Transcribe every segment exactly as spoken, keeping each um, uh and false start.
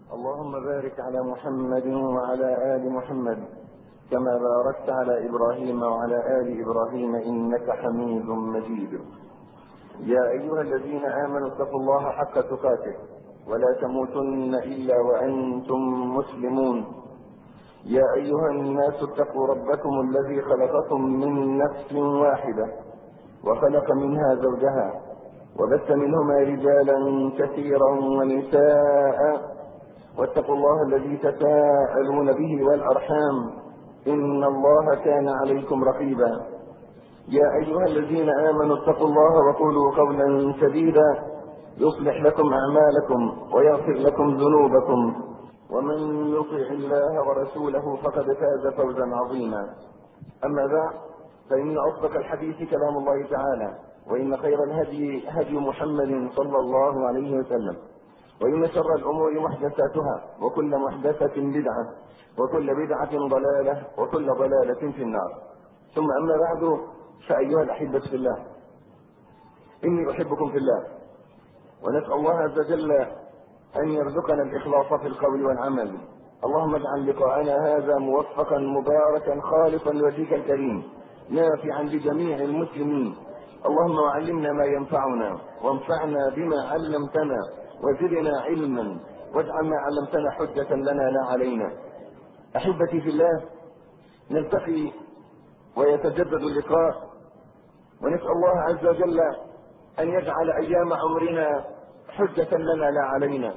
اللهم بارك على محمد وعلى آل محمد كما باركت على إبراهيم وعلى آل إبراهيم إنك حميد مجيد. يا أيها الذين آمنوا اتقوا الله حق تقاته ولا تموتن إلا وأنتم مسلمون. يا أيها الناس اتقوا ربكم الذي خلقكم من نفس واحدة وخلق منها زوجها وبث منهما رجالا كثيرا ونساء، واتقوا الله الذي تساءلون به والأرحام إن الله كان عليكم رقيبا. يا أيها الذين آمنوا اتقوا الله وقولوا قولا سديدا يصلح لكم أعمالكم ويغفر لكم ذنوبكم، ومن يطع الله ورسوله فقد فاز فوزا عظيما. أما بعد، فإن أصدق الحديث كلام الله تعالى، وإن خير الهدي هدي محمد صلى الله عليه وسلم، وإن شر الأمور محدثاتها وكل محدثة بدعة وكل بدعة ضلالة وكل ضلالة في النار. ثم أما بعد، فأيها الأحبة في الله، إني أحبكم في الله، ونسأل الله عز وجل أن يرزقنا الإخلاص في القول والعمل. اللهم اجعل لقاءنا هذا موفقا مباركا خالصا لوجهك الكريم نافعا لجميع المسلمين. اللهم علمنا ما ينفعنا وانفعنا بما علمتنا وزدنا علما واجعل ما علمتنا حجة لنا لا علينا. أحبتي في الله، نلتقي ويتجدد اللقاء، ونسأل الله عز وجل أن يجعل أيام عمرنا حجة لنا لا علينا.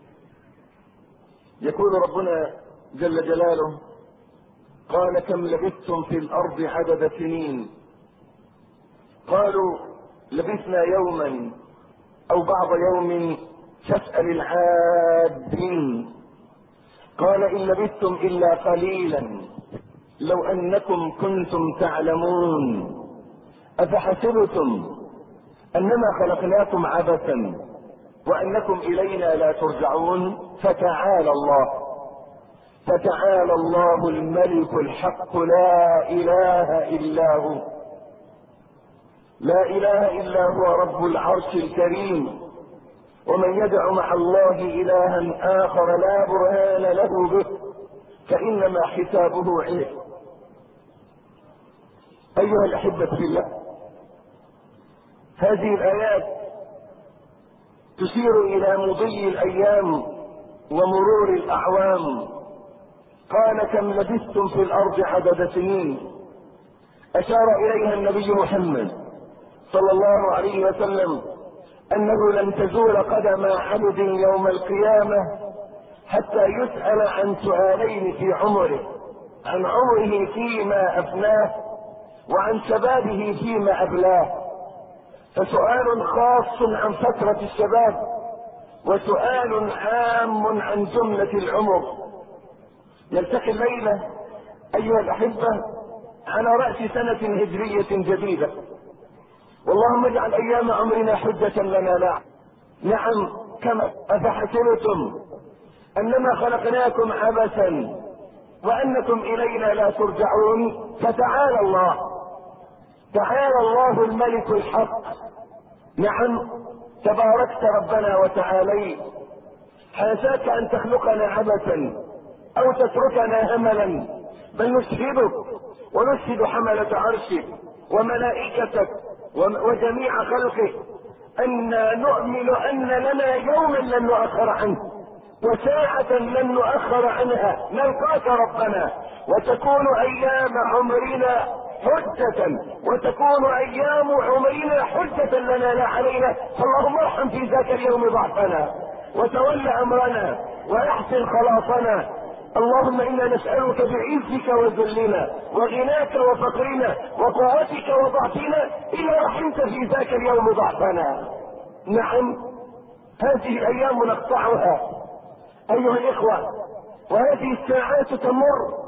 يقول ربنا جل جلاله: قال كم لبثتم في الأرض عدد سنين؟ قالوا لبثنا يوما أو بعض يوم فاسأل العادين. قال إن لبثتم إلا قليلا لو أنكم كنتم تعلمون أفحسبتم أنما خلقناكم عبثا وأنكم إلينا لا ترجعون. فتعالى الله فتعالى الله الملك الحق لا إله إلا هو لا إله إلا هو رب العرش الكريم. ومن يدع مع الله إلها آخر لا برهان له به فإنما حسابه عنده. أيها الأحبة في الله، هذه الآيات تشير إلى مضي الأيام ومرور الأعوام. قال كم لبثتم في الأرض عدد سنين، أشار إليها النبي محمد صلى الله عليه وسلم أنه لن تزول قدم عبد يوم القيامة حتى يسأل عن سؤالين في عمره: عن عمره فيما أفناه وعن شبابه فيما أبلاه. فسؤال خاص عن فترة الشباب، وسؤال عام عن جملة العمر. نلتقي الليلة أيها الأحبة على رأس سنة هجرية جديدة، واللهم اجعل أيام عمرنا حجة لنا لا. نعم، كما أفحسبتم أنما خلقناكم عبثا وأنكم إلينا لا ترجعون. فتعالى الله تعالى الله الملك الحق. نعم، تباركت ربنا وتعاليت. حاشاك أن تخلقنا عبثا أو تتركنا هملا، بل نشهدك ونشهد حملة عرشك وملائكتك وجميع خلقه أن نؤمن أن لنا يوما لن نؤخر عنه وساعة لن نؤخر عنها نلقاك ربنا، وتكون أيام عمرنا حجة وتكون أيام عمرنا حجة لنا لا علينا. فاللهم ارحم في ذاك اليوم ضعفنا وتول أمرنا وأحسن خلاصنا. اللهم إنا نسألك بعزك وذلنا وغناك وفقرنا وقوتك وضعفنا إلا رحمت في ذاك اليوم ضعفنا. نعم، هذه الأيام نقطعها أيها الإخوة، وهذه الساعات تمر،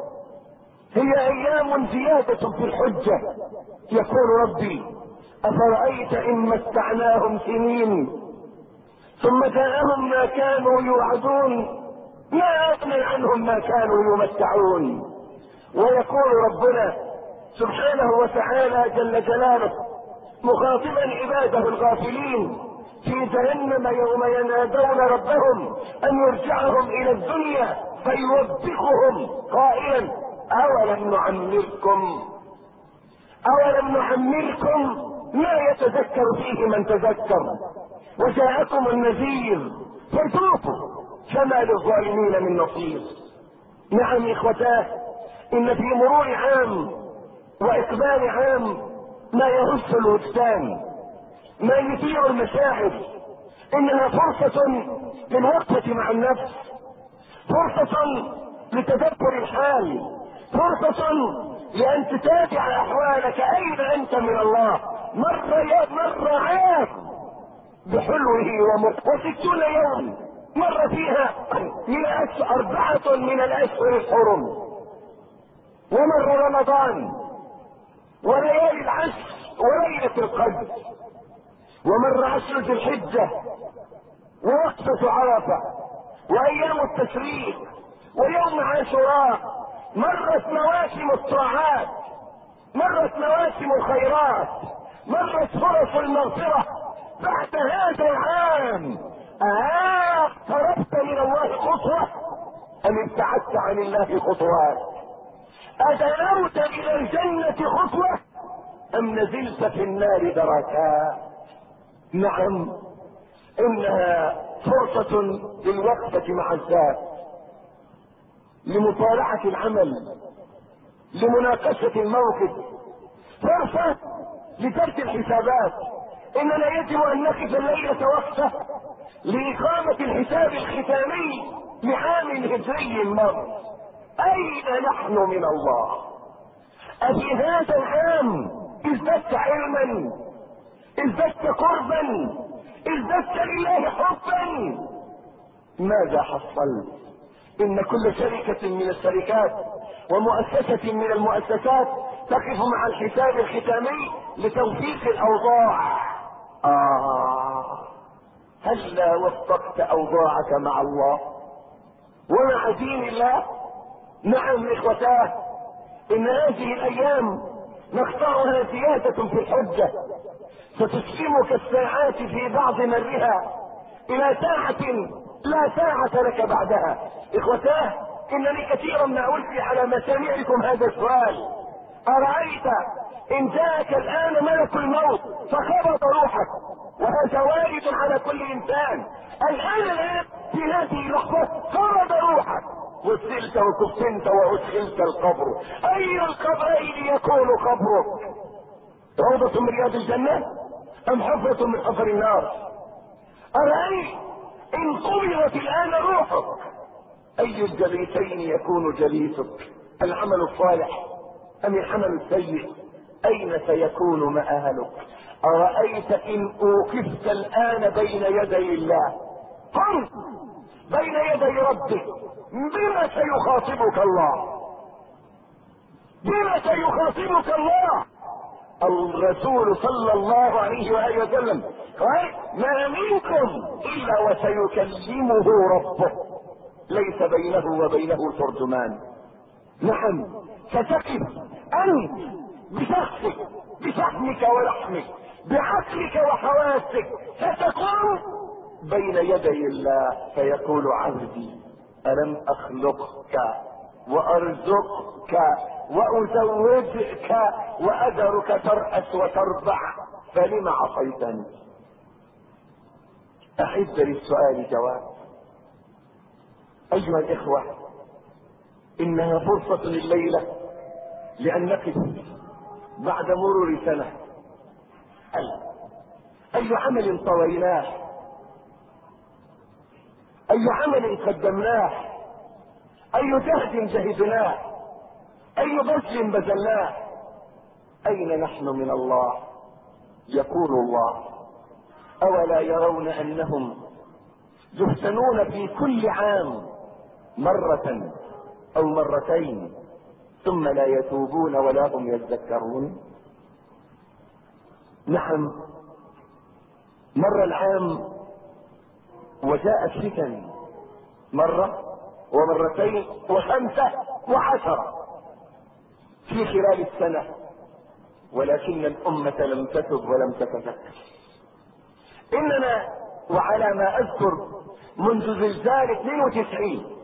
هي أيام زيادة في الحجة. يقول ربي: أفرأيت إن متعناهم سنين ثم جاءهم ما كانوا يوعدون ما أغنى عنهم ما كانوا يمتعون. ويقول ربنا سبحانه وتعالى جل جلاله مخاطبا عباده الغافلين: في جهنم يوم ينادون ربهم ان يرجعهم الى الدنيا فيوبخهم قائلا اولم نعمركم اولم نعمركم ما يتذكر فيه من تذكر وجاءكم النذير فذوقوا فما للظالمين من نصير. نعم اخوتاه، ان في مرور عام واقبال عام ما يهز الوجدان، ما يثير المشاعر، انها فرصة للوقفة مع النفس، فرصة لتدبر الحال، فرصة لان تتابع احوالك اين انت من الله. مر يا مر عام بحلوه ومر وستون يوم مر فيها من أشهر أربعة من الأشهر الحرم، ومر رمضان وليالي العشر وليلة القدر، ومر عشر ذي الحجة ووقفة عرفة وأيام التشريق ويوم عاشوراء. مرت مواسم الطاعات، مرت مواسم الخيرات، مرت فرص المغفرة. بعد هذا العام آه اقتربت من الله خطوة ام ابتعدت عن الله خطوات؟ ادنوت الى الجنة خطوة ام نزلت في النار دركات؟ نعم، انها فرصة للوقفة مع الذات، لمطالعة العمل، لمناقشة الموقف، فرصة لترك الحسابات. اننا يجب ان نقف الليلة وقفة لإقامة الحساب الختامي لعام هجري مر. أين نحن من الله؟ أفي هذا العام ازددت علما، ازددت قربا، ازددت لله حبا؟ ماذا حصلت؟ إن كل شركة من الشركات ومؤسسة من المؤسسات تقف مع الحساب الختامي لتوثيق الأوضاع. آه هلا وفقت اوضاعك مع الله ومع دين الله؟ نعم اخوتاه، ان هذه الايام نختارها زيادة في الحجة ستسلمك الساعات في بعض مرها الى ساعة لا ساعة لك بعدها. اخوتاه، انني كثيرا ما القي على مسامعكم هذا السؤال: ارايت ان جاءك الان ملك الموت فقبض روحك، وهذا وارد على كل انسان، الان الان في هذه اللحظة قبض روحك وسلت وكفنت وادخلت القبر، اي القبرين يكون قبرك؟ روضة من رياض الجنة ام حفرة من حفر النار؟ ارايت ان قبضت الان روحك اي الجليسين يكون جليسك؟ العمل الصالح ام العمل السيء؟ اين سيكون مآلك؟ ارايت ان اوقفت الان بين يدي الله، قم بين يدي ربك، بما سيخاطبك الله؟ بما سيخاطبك الله؟ الرسول صلى الله عليه واله وسلم قال: ما منكم الا وسيكلمه ربه ليس بينه وبينه ترجمان. نعم، فتقف انت بشخصك، بشحمك ولحمك، بعقلك وحواسك، فتقوم بين يدي الله فيقول: عبدي الم اخلقك وارزقك وازوجك واذرك ترأس وتربع فلم عصيتني؟ احب للسؤال جواب. ايها الاخوة، انها فرصة الليلة لان نقف بعد مرور سنة. اي عمل طويناه، اي عمل قدمناه، اي جهد جهدناه، اي بذل بذلناه، اين نحن من الله؟ يقول الله: اولا يرون انهم يفتنون في كل عام مرة او مرتين ثم لا يتوبون ولا هم يذكرون؟ نعم، مر العام وجاءت فتن مرة ومرتين وخمسة وعشرة في خلال السنة، ولكن الأمة لم تتب ولم تتذكر. اننا وعلى ما اذكر منذ زلزال اثنين وتسعين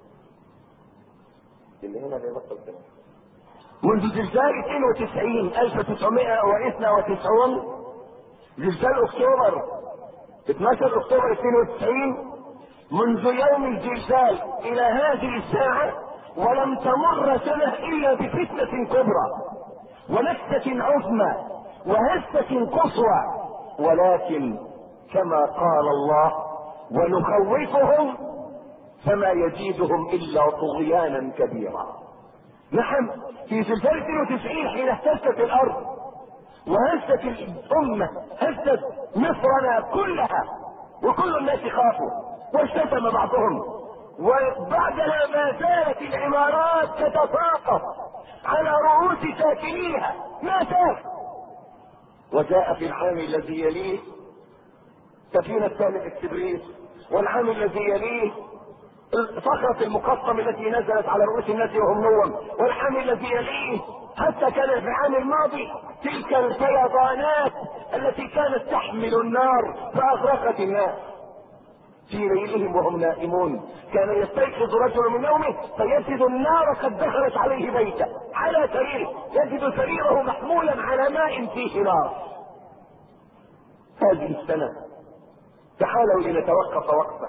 اللي هنا بيبطل كده منذ زلزال اثنين وتسعين ألف وتسعمائة واثنين وتسعين زلزال اكتوبر اثناشر اكتوبر اثنين وتسعين، منذ يوم الزلزال الى هذه الساعة ولم تمر سنة الا بفتنة كبرى ونكسة عظمى وهزة قصوى، ولكن كما قال الله ونخوفهم فما يزيدهم الا طغيانا كبيرا. نعم، في زلزال اثنين وتسعين حين اهتزت الارض وهزت الامة، هزت مصرنا كلها وكل الناس خافوا واشتتم بعضهم، وبعدها ما زالت العمارات تتساقط على رؤوس ساكنيها ما زال. وجاء في العام الذي يليه سفينة سامي الاكسبريس، والعام الذي يليه صخرة المقطم التي نزلت على رؤوس الناس وهم نوم، والعام الذي يليه حتى كان في العام الماضي تلك الفيضانات التي كانت تحمل النار فاغرقت الناس في ليلهم وهم نائمون. كان يستيقظ رجل من نومه فيجد النار قد دخلت عليه بيته على سريره، يجد سريره محمولا على ماء فيه نار. هذه السنة تعالوا لنتوقف وقفة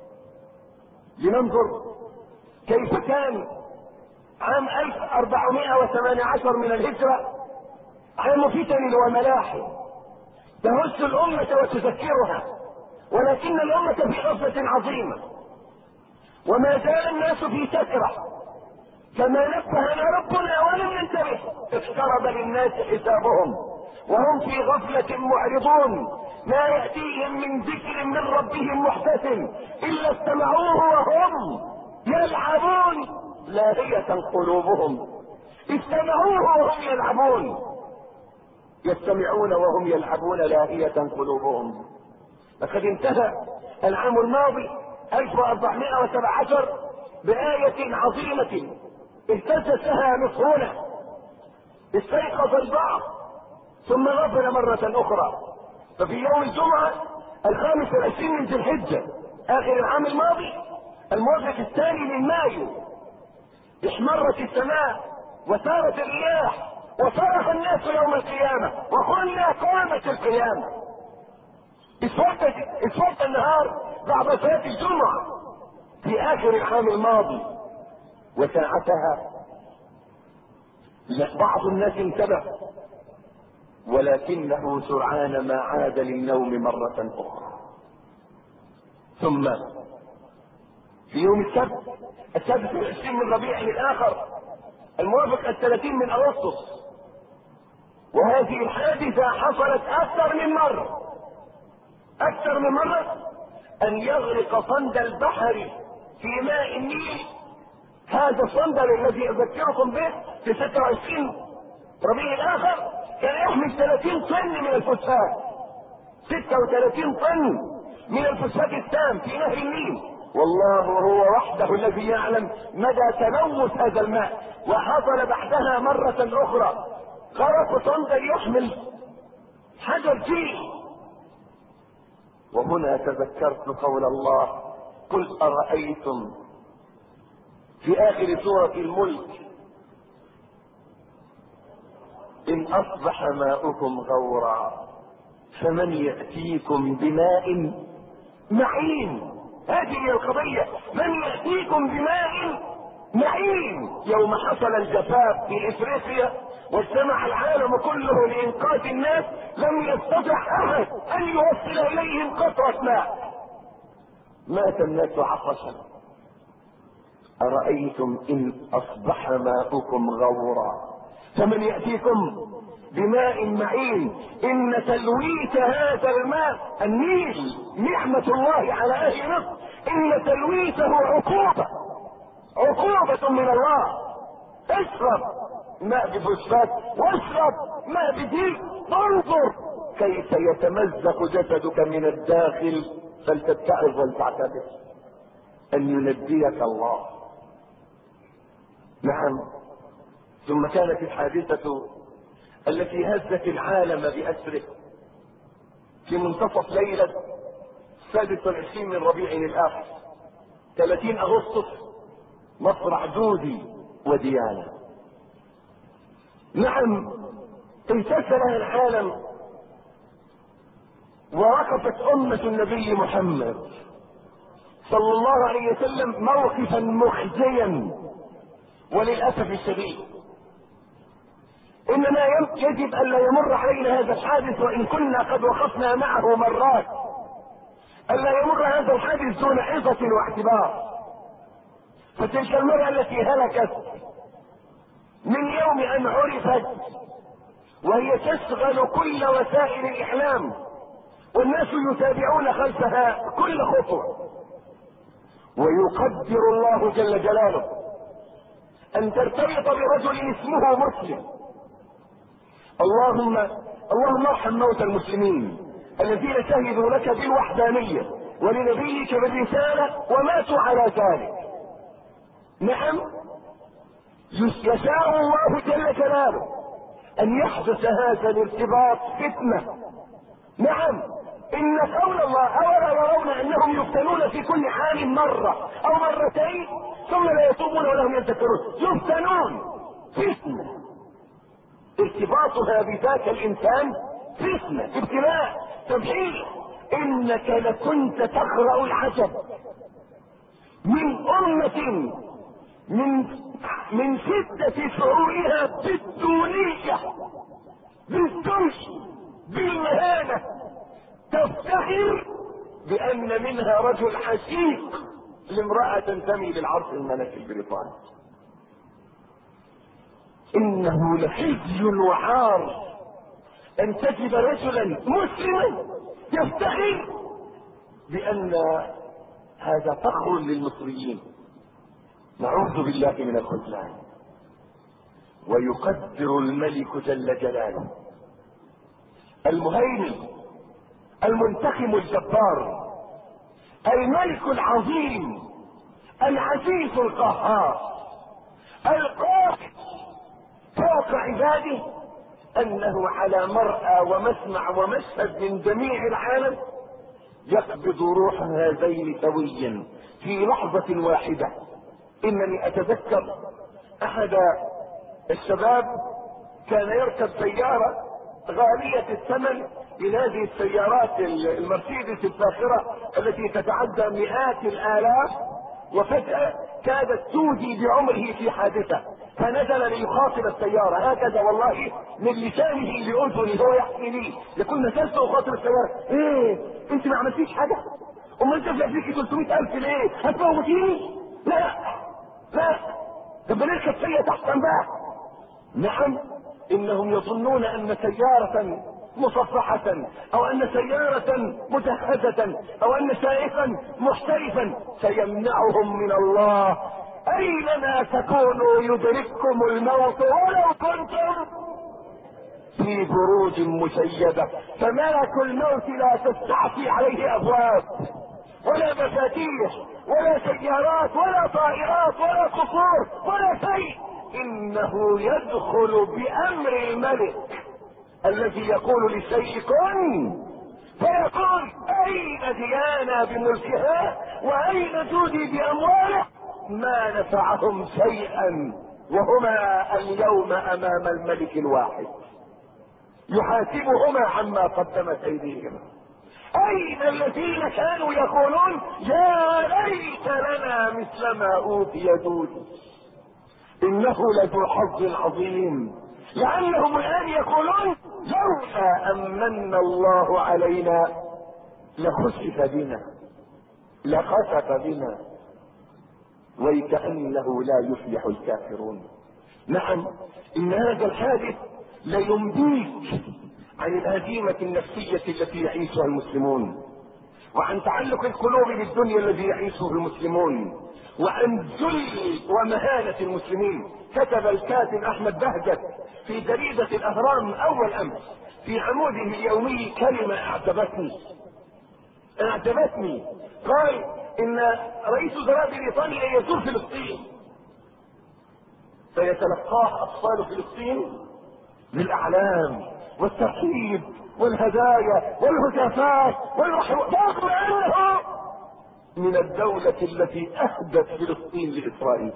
لننظر كيف كان عام ألف وأربعمائة وثمانية عشر من الهجرة، عام فتن وملاحم تهز الأمة وتذكرها، ولكن الأمة في غفلة عظيمة وما زال الناس في سكرة كما نبهنا ربنا ولم ننتبه. اقترب للناس حسابهم وهم في غفلة معرضون، ما يأتيهم من ذكر من ربهم محدث إلا استمعوه وهم يلعبون لاهية قلوبهم. استمعوه وهم يلعبون، يستمعون وهم يلعبون لاهية قلوبهم. لقد انتهى العام الماضي ألف وأربعمائة وسبعة عشر بآية عظيمة اهتزت لها مصرنا، استيقظ البعض ثم غفل مرة أخرى. ففي يوم الجمعة الخامس والعشرين من ذي الحجة آخر العام الماضي الموافق الثاني من مايو احمرت السماء وسارت الرياح وصرخ الناس يوم القيامة وقلنا قامت القيامة. اسودت النهار بعد صلاة الجمعة في آخر العام الماضي، وساعتها بعض الناس انتبه، ولكنه سرعان ما عاد للنوم مرة أخرى. ثم في يوم السبت السادس والعشرين من ربيع الآخر الموافق الثلاثين من أغسطس، وهذه الحادثة حصلت أكثر من مرة أكثر من مرة أن يغرق صند البحر في ماء النيل. هذا الصندل الذي أذكركم به في ستة وعشرين ربيع الآخر كان يحمل ثلاثين طن من الفوسفات، ستة وثلاثين طن من الفوسفات السام في نهر النيل، والله هو وحده الذي يعلم مدى تلوث هذا الماء. وحصل بعدها مرة أخرى غرق صندل يحمل حجر فيه. وهنا تذكرت قول الله قل أرأيتم في آخر سورة الملك إن أصبح ماؤكم غورا فمن يأتيكم بماء معين. هذه هي القضية، من يأتيكم بماء معين. يوم حصل الجفاف في إفريقيا واجتمع العالم كله لإنقاذ الناس لم يستطع أحد أن يوصل إليهم قطرة ماء، مات الناس عطشا. أرأيتم إن أصبح ماؤكم غورا فمن يأتيكم بماء معين. إن تلويث هذا الماء النيل نعمة الله على أهل مصر، إن تلويثه عقوبة عقوبة من الله. اشرب ماء بفوسفات واشرب ماء بديك، انظر كيف يتمزق جسدك من الداخل، فلتتعظ ولتعتبر أن ينجيك الله. نعم. ثم كانت الحادثة التي هزت العالم بأسره في منتصف ليلة السادس والعشرين من ربيع الآخر ثلاثين أغسطس مصرع جودي وديانة. نعم امتثل العالم ووقفت أمة النبي محمد صلى الله عليه وسلم موقفا مخزيا. وللأسف الشديد إننا يجب أن لا يمر علينا هذا الحادث وإن كنا قد وقفنا معه مرات، ألا يمر هذا الحادث دون عظة واعتبار. فتلك المرأة التي هلكت من يوم أن عرفت وهي تشغل كل وسائل الإعلام والناس يتابعون خلفها كل خطوة، ويقدر الله جل جلاله أن ترتبط برجل اسمه مسلم. اللهم اللهم ارحم موتى المسلمين الذين شهدوا لك بالوحدانية ولنبيك بالرسالة وماتوا على ذلك. نعم يشاء الله جل جلاله أن يحدث هذا الارتباط فتنة. نعم إن قول الله أولا يرون أنهم يفتنون في كل حال مرة أو مرتين ثم لا يتوبون ولهم يذكرون. يفتنون فتنة، ارتباطها بذاك الإنسان فتنة، ابتلاء، تمحيص. إنك لكنت تقرأ العجب من أمة من من شدة شعورها بالدونية بالدنش بالمهانة تفتخر بأن منها رجل عشيق لامرأة تنتمي للعرش الملكي البريطاني. إنه لخزي وعار أن تجد رجلا مسلما يفتخر بأن هذا فخر للمصريين. نعوذ بالله من الخذلان. ويقدر الملك جل جلاله المهيمن المنتقم الجبار الملك العظيم العزيز القهار القاهر فوق عباده انه على مرأى ومسمع ومشهد من جميع العالم يقبض روح هذين سويا في لحظة واحدة. انني اتذكر احد الشباب كان يركب سيارة غالية الثمن من هذه السيارات المرسيدس الفاخرة التي تتعدى مئات الالاف، وفجأة كادت تودي بعمره في حادثة فنزل ليخاطب السيارة هكذا والله من لسانه لأذنه هو يحكي لي يقول نزلت اخاطب السيارة. ايه انت ما عملتيش حاجة؟ امال انت فيك ثلاثمائة الف ليه؟ هتموتيني؟ لا لا ده بنركب سيارة تحسن بقى. نعم انهم يظنون ان سيارة مصفحة او ان سيارة مجهزة او ان سائقا محترفا سيمنعهم من الله. اينما تكونوا يدرككم الموت ولو كنتم في بروج مشيدة. فملك الموت لا تستعصي عليه ابواب ولا مفاتيح ولا سيارات ولا طائرات ولا قصور ولا شيء، انه يدخل بامر الملك الذي يقول للشيء كن فيقول. اين ديانا بملكها واين جودي بامواله؟ ما نفعهم شيئا وهما اليوم امام الملك الواحد يحاسبهما عما قدمت ايديهما. اين الذين كانوا يقولون يا ليت لنا مثل ما اوتي جودي؟ انه لذو حظ عظيم، لانهم الان يقولون لولا امن الله علينا لخسف بنا لخسف بنا وكأنه لا يفلح الكافرون. نعم ان هذا الحادث لينبيك عن الهزيمة النفسية التي يعيشها المسلمون، وعن تعلق القلوب بالدنيا الذي يعيشه المسلمون، وعن ذل ومهانة المسلمين. كتب الكاتب احمد بهجت في جريدة الاهرام اول امس في عموده اليومي كلمة اعجبتني اعجبتني قال ان رئيس وزراء بريطانيا يزور فلسطين فيتلقاه اطفال فلسطين بالاعلام والترحيب والهدايا والهتافات والرحمات، رغم انه من الدولة التي اهدت فلسطين لاسرائيل.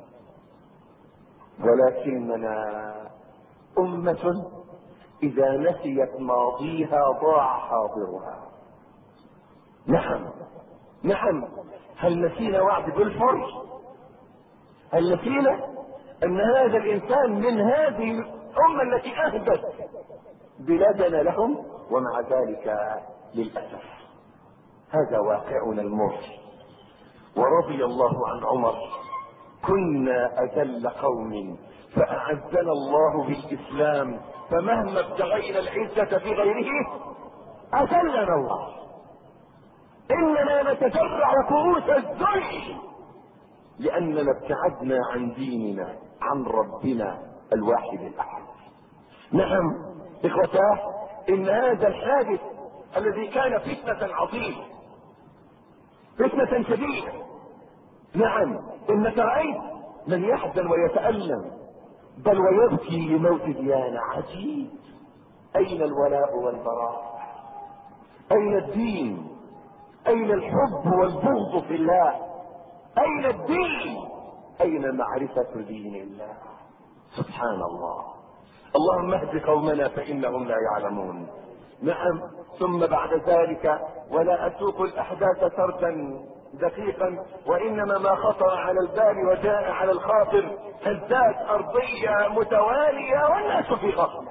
ولكننا امة اذا نسيت ماضيها ضاع حاضرها. نعم نعم. هل نسينا وعد بلفور؟ هل نسينا ان هذا الانسان من هذه الامة التي اهدت بلادنا لهم؟ ومع ذلك للأسف هذا واقعنا المر. ورضي الله عن عمر: كنا أذل قوم فأعزنا الله بالإسلام، فمهما ابتغينا العزة في غيره أذلنا الله. إننا نتجرع كؤوس الذل لأننا ابتعدنا عن ديننا، عن ربنا الواحد الأحد. نعم إخوتاه، إن هذا الحادث الذي كان فتنة عظيمة، فتنة شديدة. نعم، إنك رأيت من يحزن ويتألم بل ويبكي لموت ديانة. عجيب. أين الولاء والبراء؟ أين الدين؟ أين الحب والبغض في الله؟ أين الدين؟ أين معرفة دين الله؟ سبحان الله. اللهم اهد قومنا فإنهم لا يعلمون. نعم. ثم بعد ذلك: ولا أسوق الأحداث سردا دقيقا، وإنما ما خطر على البال وجاء على الخاطر هزات أرضية متوالية والناس في غفلة.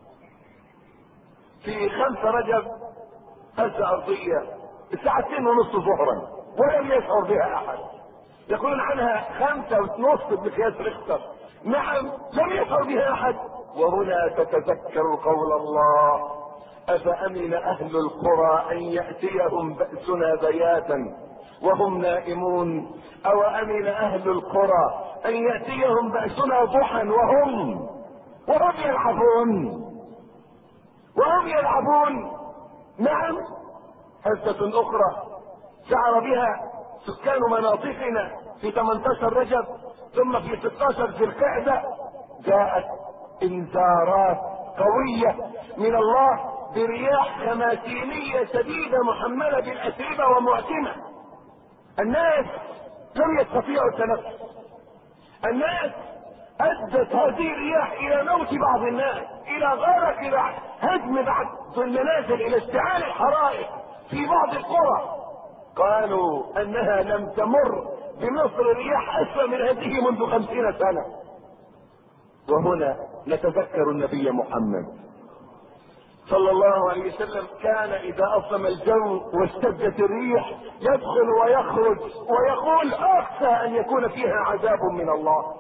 في خمسة رجب هزة أرضية الساعة اثنين ونصف ظهرا ولم يشعر بها أحد. يقولون عنها خمسة ونصف بمقياس ريختر. نعم، لم يشعر بها أحد. وهنا تتذكر قول الله: أفأمن أهل القرى أن يأتيهم بأسنا بياتا وهم نائمون، أو أمن أهل القرى أن يأتيهم بأسنا ضحى وهم وهم يلعبون وهم يلعبون. نعم. هزة أخرى شعر بها سكان مناطقنا في ثمانية عشر رجب ثم في ستة عشر ذي القعدة. جاءت انذارات قوية من الله برياح خماسينية شديدة محملة بالأتربة ومعتمة. الناس لم يستطيعوا التنفس. الناس ادت هذه الرياح الى موت بعض الناس، الى غرق، الى هدم بعض المنازل، الى اشتعال الحرائق في بعض القرى. قالوا انها لم تمر بمصر رياح اسوأ من هذه منذ خمسين سنة. وهنا نتذكر النبي محمد صلى الله عليه وسلم، كان اذا اصم الجو واشتدت الريح يدخل ويخرج ويقول: اخشى ان يكون فيها عذاب من الله.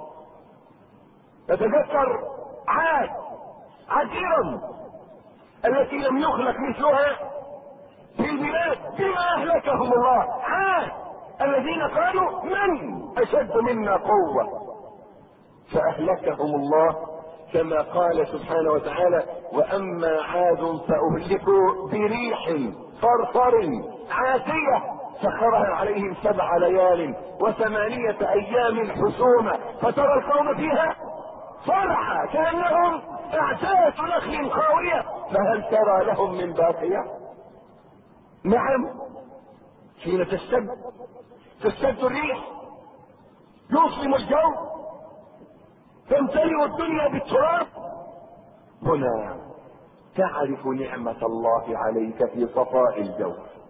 نتذكر عاد، عاد إرم التي لم يخلق مثلها في البلاد، بما اهلكهم الله. عاد الذين قالوا: من اشد منا قوة، فاهلكهم الله كما قال سبحانه وتعالى: واما عاد فاهلكوا بريح صرصر عاتية سخرها عليهم سبع ليال وثمانية ايام حسوما فترى القوم فيها صرعى كانهم اعجاز نخل خاوية فهل ترى لهم من باقية. نعم. حين تشتد تشتد الريح يظلم الجو، تمتلئ الدنيا بالتراب، هنا تعرف نعمة الله عليك في صفاء الجو.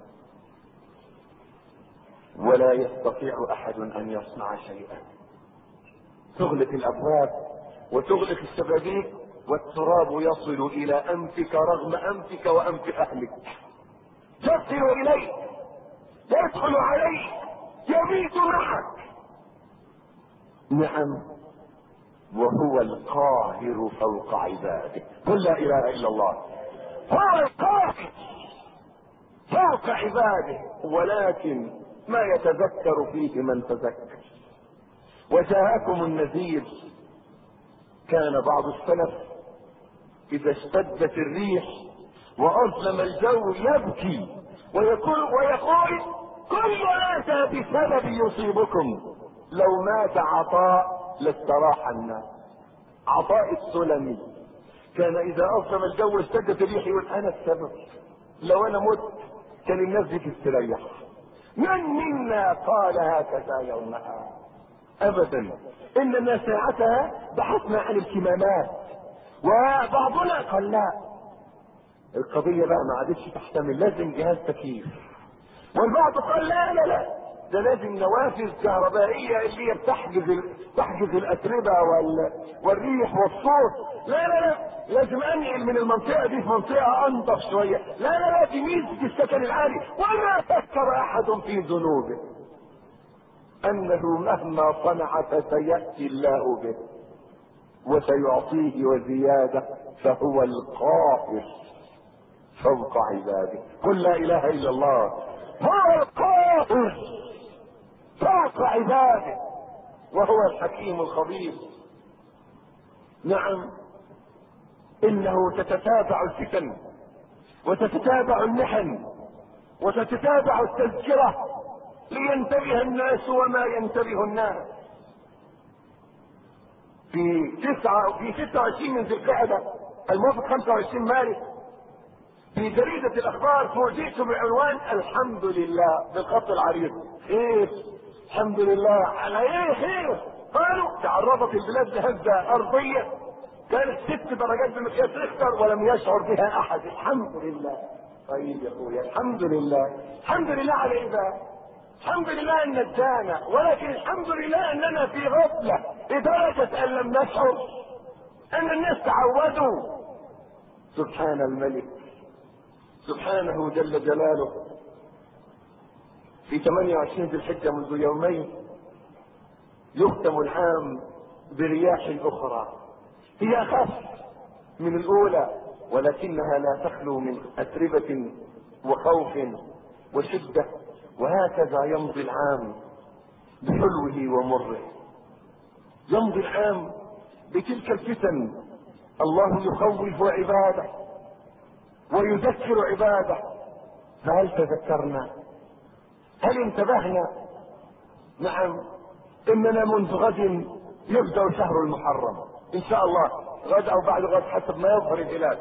ولا يستطيع احد ان يصنع شيئا. تغلق الابواب وتغلق الشبابيك والتراب يصل الى انفك رغم انفك وانف اهلك، يصل اليك، يدخل عليك، يبيت معك. نعم. وهو القاهر فوق عباده. قل لا اله الا الله. هو القاهر فوق عباده، ولكن ما يتذكر فيه من تذكر. وجاءكم النذير. كان بعض السلف اذا اشتدت الريح واظلم الجو يبكي ويقول ويقول كل هذا بسبب يصيبكم. لو مات عطاء لاستراح الناس. عطاء السلمي كان اذا اظلم الجو اشتدت الريح يقول انا السبب، لو انا مت كان الناس دي تستريح. من منا قال هكذا يومها؟ ابدا. اننا ساعتها بحثنا عن الكمامات، وبعضنا قال لا، القضية بقى ما عادتش تحتمل، لازم جهاز تكييف. والبعض قال لا لا لا، ده لازم نوافذ كهربائية اللي هي بتحجز تحجز الاتربة وال... والريح والصوت. لا لا لا، لازم انقل من المنطقة دي في منطقة انضف شوية. لا لا لا، دي ميزة السكن العالي. وما فكر احد في ذنوبه انه مهما صنع فسيأتي الله به وسيعطيه وزيادة، فهو القاهر فوق عباده. قل لا اله الا الله. هو القاهر فوق عباده وهو الحكيم الخبير. نعم، انه تتتابع الفتن وتتتابع المحن وتتتابع التذكرة لينتبه الناس وما ينتبه الناس. في تسعة في ستة وعشرين من ذي القعدة الموافق خمسة وعشرين مارس في جريدة الاخبار فوجئت بعنوان الحمد لله بالخط العريض. ايه الحمد لله على ايه؟ خير. قالوا تعرضت البلاد لهزة ارضية كانت ست درجات بمقياس ريختر ولم يشعر بها احد. الحمد لله. طيب يا اخويا، الحمد لله. الحمد لله على ايه بقى؟ الحمد لله ان نجانا، ولكن الحمد لله اننا في غفلة لدرجة ان لم نشعر ان الناس تعودوا. سبحان الملك سبحانه جل جلاله. في ثمانية وعشرين ذي الحجة منذ يومين يختم العام برياح اخرى هي اخف من الاولى، ولكنها لا تخلو من اتربة وخوف وشدة. وهكذا يمضي العام بحلوه ومره. يمضي العام بتلك الفتن. الله يخوف عباده ويذكر عباده. فهل تذكرنا؟ هل انتبهنا؟ نعم، اننا منذ غد يبدأ شهر المحرم ان شاء الله، غد او بعد غد حسب ما يظهر الهلال.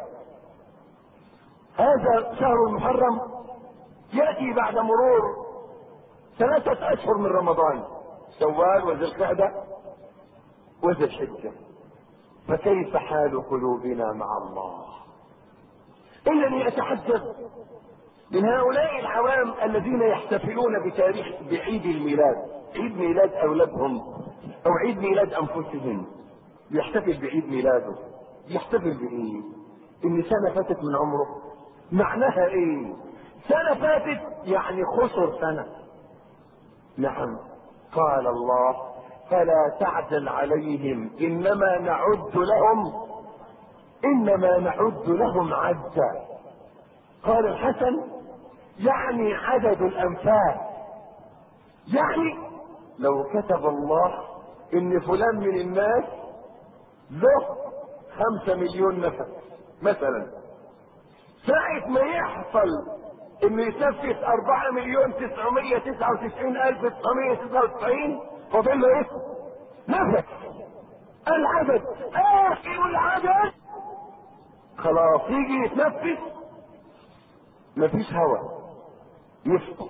هذا شهر المحرم يأتي بعد مرور ثلاثة اشهر من رمضان، شوال وذي القعدة وذي الحجة. فكيف حال قلوبنا مع الله؟ انني اتحدث من هؤلاء العوام الذين يحتفلون بتاريخ بعيد الميلاد، عيد ميلاد اولادهم او عيد ميلاد انفسهم. يحتفل بعيد ميلاده، يحتفل بايه؟ ان سنة فاتت من عمره. معناها ايه؟ سنة فاتت يعني خسر سنة. نعم، قال الله فلا تعجل عليهم انما نعد لهم انما نعد لهم عدا. قال الحسن يعني عدد الانفاس. يعني لو كتب الله ان فلان من الناس له خمسة مليون نفس مثلا، ساعة ما يحصل انه يتنفس اربعة مليون تسعمية تسعة وتسعين الف تسعمية تسعة وتسعين، فاضل له ايه؟ نفس. العدد اخر العدد خلاص يجي يتنفس مفيش هواء، يسقط.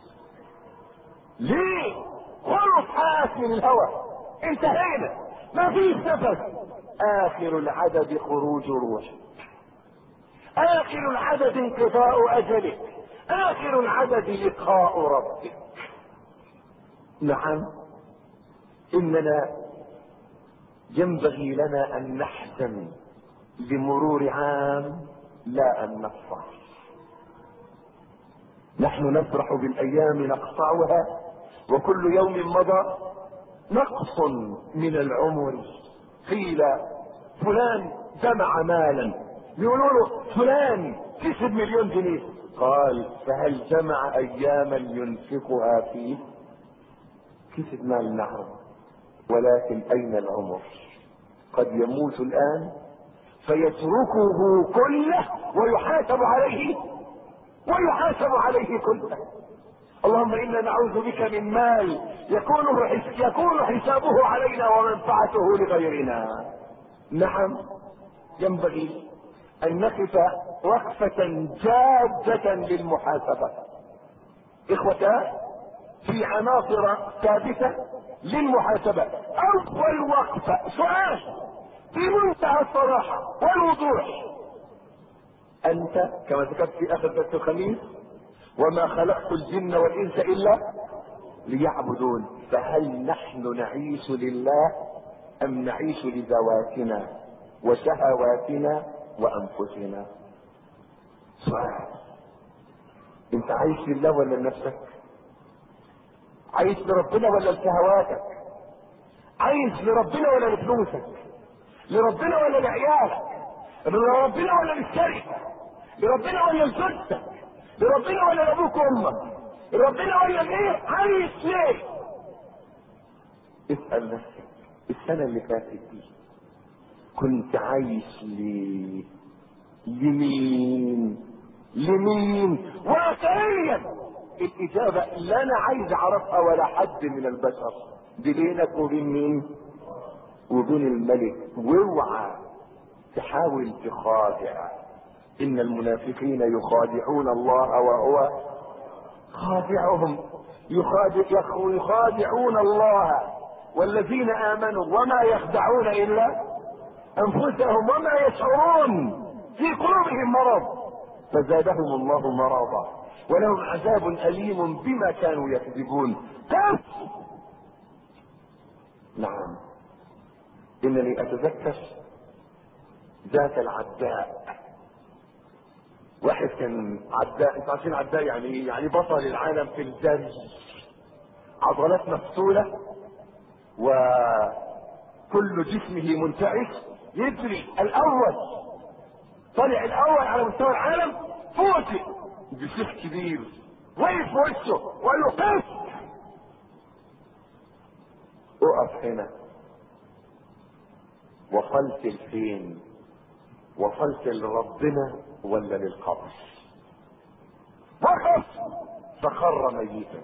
ليه؟ خلص حاس من الهواء، انتهينا، مفيش نفس. اخر العدد خروج روحك، اخر العدد انقضاء اجلك، اخر العدد لقاء ربك. نعم، اننا ينبغي لنا ان نحزن بمرور عام لا ان نفرح. نحن نفرح بالايام نقطعها، وكل يوم مضى نقص من العمر. قيل فلان جمع مالا، بيقولوا له فلان كسب مليون جنيه، قال فهل جمع اياما ينفقها فيه؟ كسب مال نعم، ولكن اين العمر؟ قد يموت الان فيتركه كله ويحاسب عليه ويحاسب عليه كله. اللهم انا نعوذ بك من مال يكون يكون حسابه علينا ومنفعته لغيرنا. نعم، ينبغي ان نقف وقفة جادة للمحاسبة. اخوة، في عناصر ثابتة للمحاسبة. اول وقفة سؤال بمنتهى الصراحة والوضوح: انت كما ذكرت في اخر درس الخميس: وما خلقت الجن والانس الا ليعبدون. فهل نحن نعيش لله ام نعيش لذواتنا وشهواتنا وانفسنا؟ سؤال. انت عايش لله ولا لنفسك؟ عايش لربنا ولا لشهواتك؟ عايش لربنا ولا لفلوسك؟ لربنا ولا لعيالك؟ لربنا ولا للشركة؟ لربنا ولا لزوجتك؟ لربنا ولا لابوك وامك؟ لربنا ولا لايه؟ عايش ليه؟ اسأل نفسك السنة اللي فاتت دي كنت عايش ليه؟ لمين؟ لمين؟ واقعيا الاجابة لا انا عايز اعرفها ولا حد من البشر، دي بينك وبين مين؟ وبين الملك. واوعى تحاول تخادع، ان المنافقين يخادعون الله وهو خادعهم. يخادع يخادعون الله والذين امنوا وما يخدعون الا انفسهم وما يشعرون، في قلوبهم مرض فزادهم الله مرضا ولهم عذاب اليم بما كانوا يكذبون. كف. نعم، انني اتذكر ذات العداء. واحد كان عداء، انتوا عارفين عداء يعني ايه؟ يعني بطل العالم في الجري، عضلات مفتولة وكل جسمه منتعش، يجري الاول، طلع الاول على مستوى العالم، فوجئ بسيف كبير وقف في وشه وقال له: قف، اقف هنا. وصلت لفين؟ وصلت لربنا ولا للقبر؟ وقف فخر ميتا.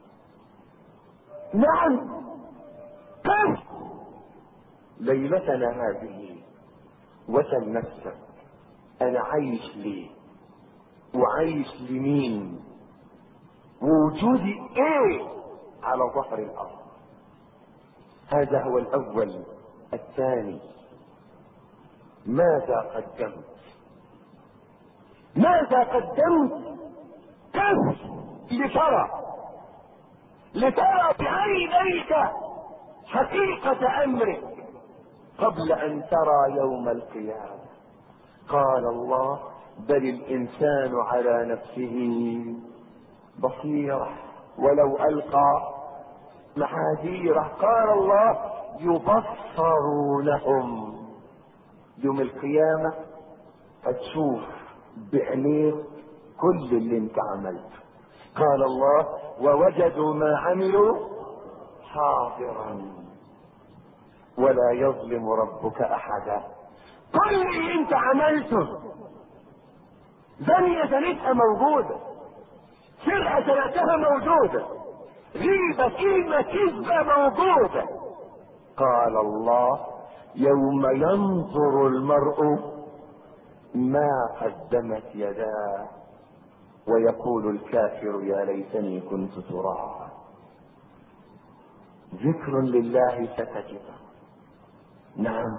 نعم، قف. ليلتنا هذه وسل نفسك: انا عايش ليه؟ وعايش لمين؟ ووجودي ايه على ظهر الارض؟ هذا هو الاول. الثاني: ماذا قدمت؟ ماذا قدمت؟ كيف لترى لترى بعينيك حقيقة امرك قبل ان ترى يوم القيامة. قال الله: بل الانسان على نفسه بصيرة ولو القى معاذيره. قال الله: يبصرونهم. يوم القيامة هتشوف بعينيك كل اللي انت عملته. قال الله: ووجدوا ما عملوا حاضرا ولا يظلم ربك احدا. كل اللي انت عملته، زنية زنيتها موجودة، سرقة سرقتها موجودة، غيبة كلمة كذبة موجودة. قال الله: يوم ينظر المرء ما قدمت يداه ويقول الكافر يا ليتني كنت ترابا. ذكر لله ستجد. نعم.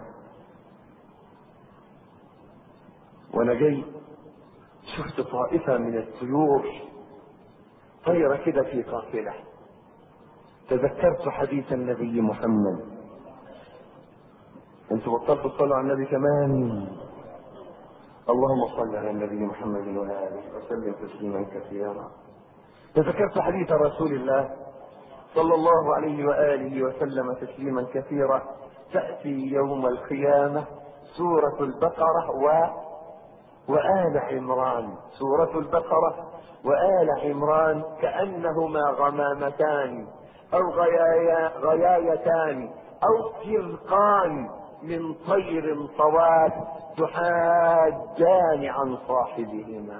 وانا جاي شفت طائفة من الطيور طيرة كده في قافلة، تذكرت حديث النبي محمد. انتوا بطلتوا تصلوا على النبي كمان؟ اللهم صل على النبي محمد وآله وسلم تسليما كثيرا. تذكرت حديث رسول الله صلى الله عليه وآله وسلم تسليما كثيرا: تأتي يوم القيامة سورة البقرة و وآل عمران، سورة البقرة وآل عمران كأنهما غمامتان أو غيايا غيايتان أو فرقان من طير صواب تحاجان عن صاحبهما.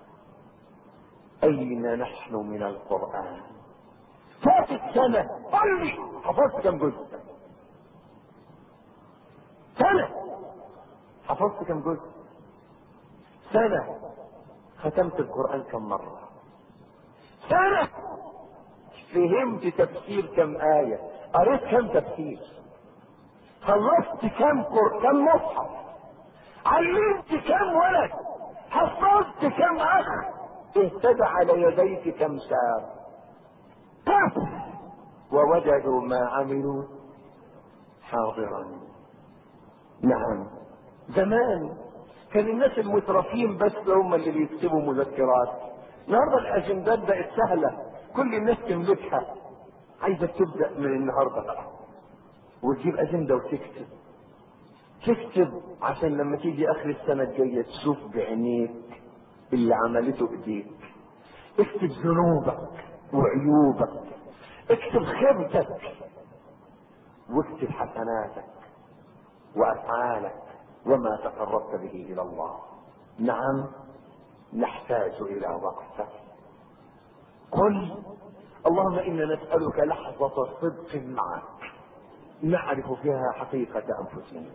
أين نحن من القرآن؟ فاتت سنة، قل لي حفظت كم جزء؟ سنة حفظت كم جزء؟ سنة. ختمت القرآن كم مرة؟ سنة. فهمت تفسير كم آية؟ قريت كم تفسير؟ خلصت كم قر... كم مصحف؟ علمت كم ولد؟ حفظت كم أخ؟ اهتدى على يديك كم شاب؟ كف ووجدوا ما عملوا حاضرا. نعم. زمان كان الناس المترفين بس هم اللي بيكتبوا مذكرات. النهارده الاجندات بقت سهله، كل الناس تملكها. عايزك تبدا من النهارده بقى وتجيب اجنده وتكتب. تكتب عشان لما تيجي اخر السنه الجايه تشوف بعينيك اللي عملته ايديك. اكتب ذنوبك وعيوبك، اكتب خيبتك واكتب حسناتك وافعالك وما تقربت به الى الله. نعم نحتاج الى وقفه. قل اللهم انا نسالك لحظه صدق معك نعرف فيها حقيقه انفسنا.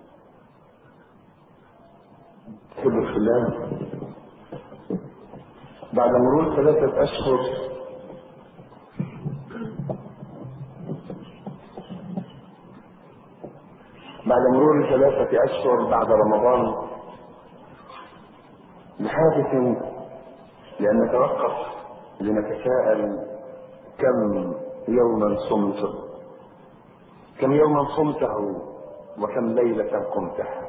حب الله. بعد مرور ثلاثه اشهر بعد مرور ثلاثة أشهر بعد رمضان بحاجة لأن نتوقف لنتساءل كم يوما صمت، كم يوما صمته وكم ليلة قمتها.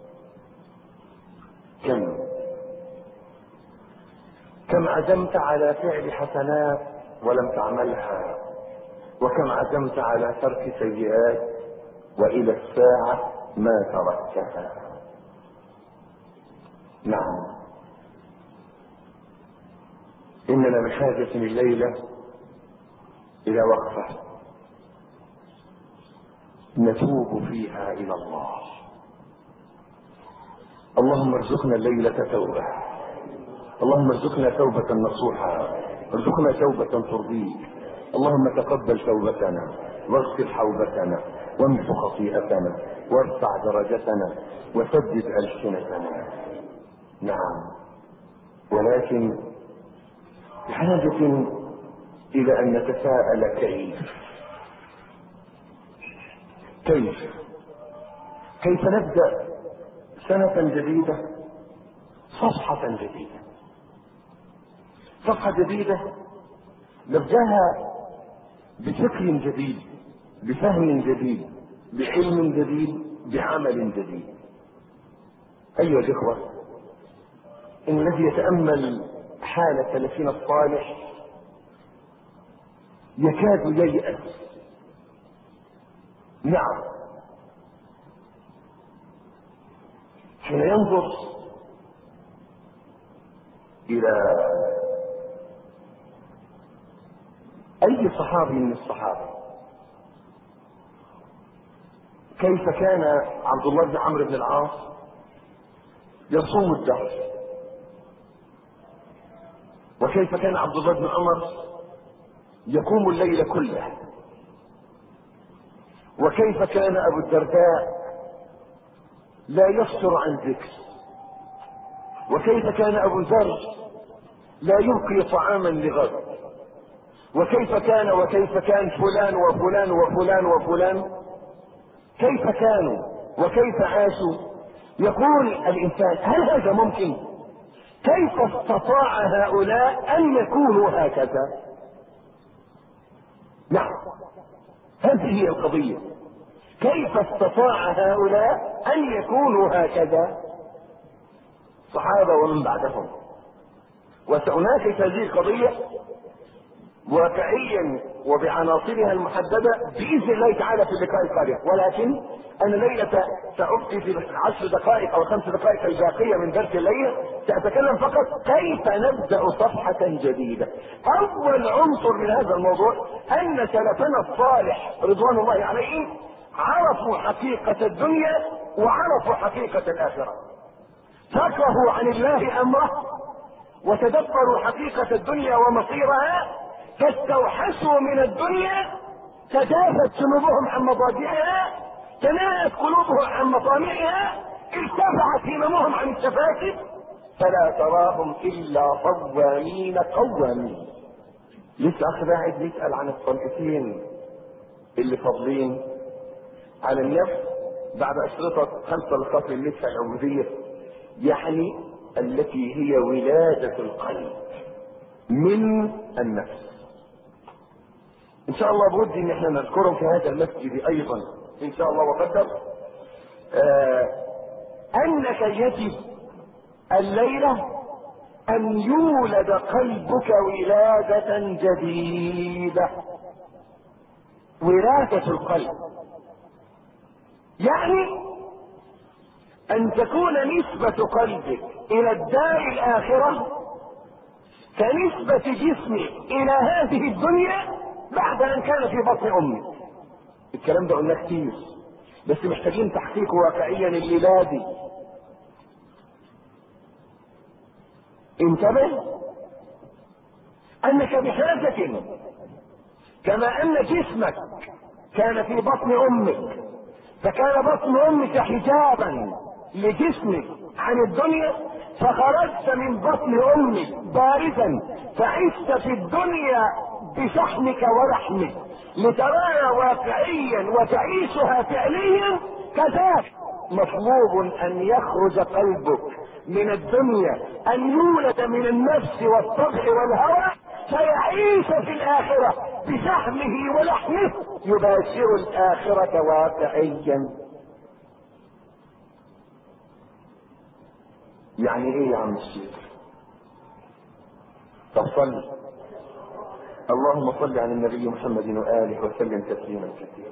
كم كم عزمت على فعل حسنات ولم تعملها، وكم عزمت على ترك سيئات وإلى الساعة ما تركتها. نعم إننا بحاجة الليلة إلى وقفة نتوب فيها إلى الله. اللهم ارزقنا الليلة توبة، اللهم ارزقنا توبة نصوحة، ارزقنا توبة ترضيك. اللهم تقبل توبتنا واغفر حوبتنا وامح خطيئتنا وارفع درجتنا وسدد ألسنتنا. نعم ولكن بحاجة إلى أن نتساءل كيف كيف كيف نبدأ سنة جديدة، صفحة جديدة، صفحة جديدة نبدأها بفكر جديد، بفهم جديد، بعلم جديد، بعمل جديد. أيها الإخوة، إن الذي يتأمل حال سلفنا الصالح يكاد ييأس. نعم حين ينظر إلى أي صحابي من الصحابة، كيف كان عبد الله بن عمرو بن العاص يصوم الدهر، وكيف كان عبد الله بن عمر يقوم الليل كله، وكيف كان أبو الدرداء لا يفتر عن ذكر، وكيف كان أبو ذر لا يلقي طعاما لغد، وكيف كان وكيف كان فلان وفلان وفلان وفلان، كيف كانوا وكيف عاشوا. يقول الإنسان هل هذا ممكن؟ كيف استطاع هؤلاء أن يكونوا هكذا؟ نعم هذه هي القضية، كيف استطاع هؤلاء أن يكونوا هكذا؟ صحابة ومن بعدهم. وسأناقش هذه القضية واقعيا وبعناصرها المحددة بإذن الله تعالى في اللقاء القادم، ولكن أنا ليلة سأبقي في العشر دقائق أو خمس دقائق الباقية من درس الليلة سأتكلم فقط كيف نبدأ صفحة جديدة. أول عنصر من هذا الموضوع أن سلفنا الصالح رضوان الله عليهم عرفوا حقيقة الدنيا وعرفوا حقيقة الآخرة، فقهوا عن الله أمره وتدبروا حقيقة الدنيا ومصيرها، فاستوحشوا من الدنيا، تجافت جنوبهم عن مضاجعها، تناءت قلوبهم عن مطامعها، ارتفعت هممهم عن التفاسد فلا تراهم الا صوامين قوامين. لسه اخ قاعد يسال عن الطلقتين اللي فاضلين على النفس بعد اشرطه خمس طلقات للنساء العبوديه، يعني التي هي ولاده القلب من النفس. ان شاء الله بودي ان احنا نذكرهم في هذا المسجد ايضا ان شاء الله وقدر. آه انك يجب الليله ان يولد قلبك ولاده جديده. ولاده القلب يعني ان تكون نسبه قلبك الى الدار الاخره كنسبه جسمك الى هذه الدنيا بعد ان كان في بطن امك. الكلام ده قلناه كتير بس محتاجين تحقيق واقعيا الليله دي. انتبه انك بحاجه كما ان جسمك كان في بطن امك فكان بطن امك حجابا لجسمك عن الدنيا، فخرجت من بطن امك بارزا فعشت في الدنيا بشحمك ولحمك لتراها واقعيا وتعيشها فعليا. كذلك مطلوب ان يخرج قلبك من الدنيا، ان يولد من النفس والطبع والهوى فيعيش في الاخره بشحمه ولحمه يباشر الاخره واقعيا. يعني ايه يا عم الشيخ؟ طب صل اللهم صل على النبي محمد واله وسلم تسليما كثيرا.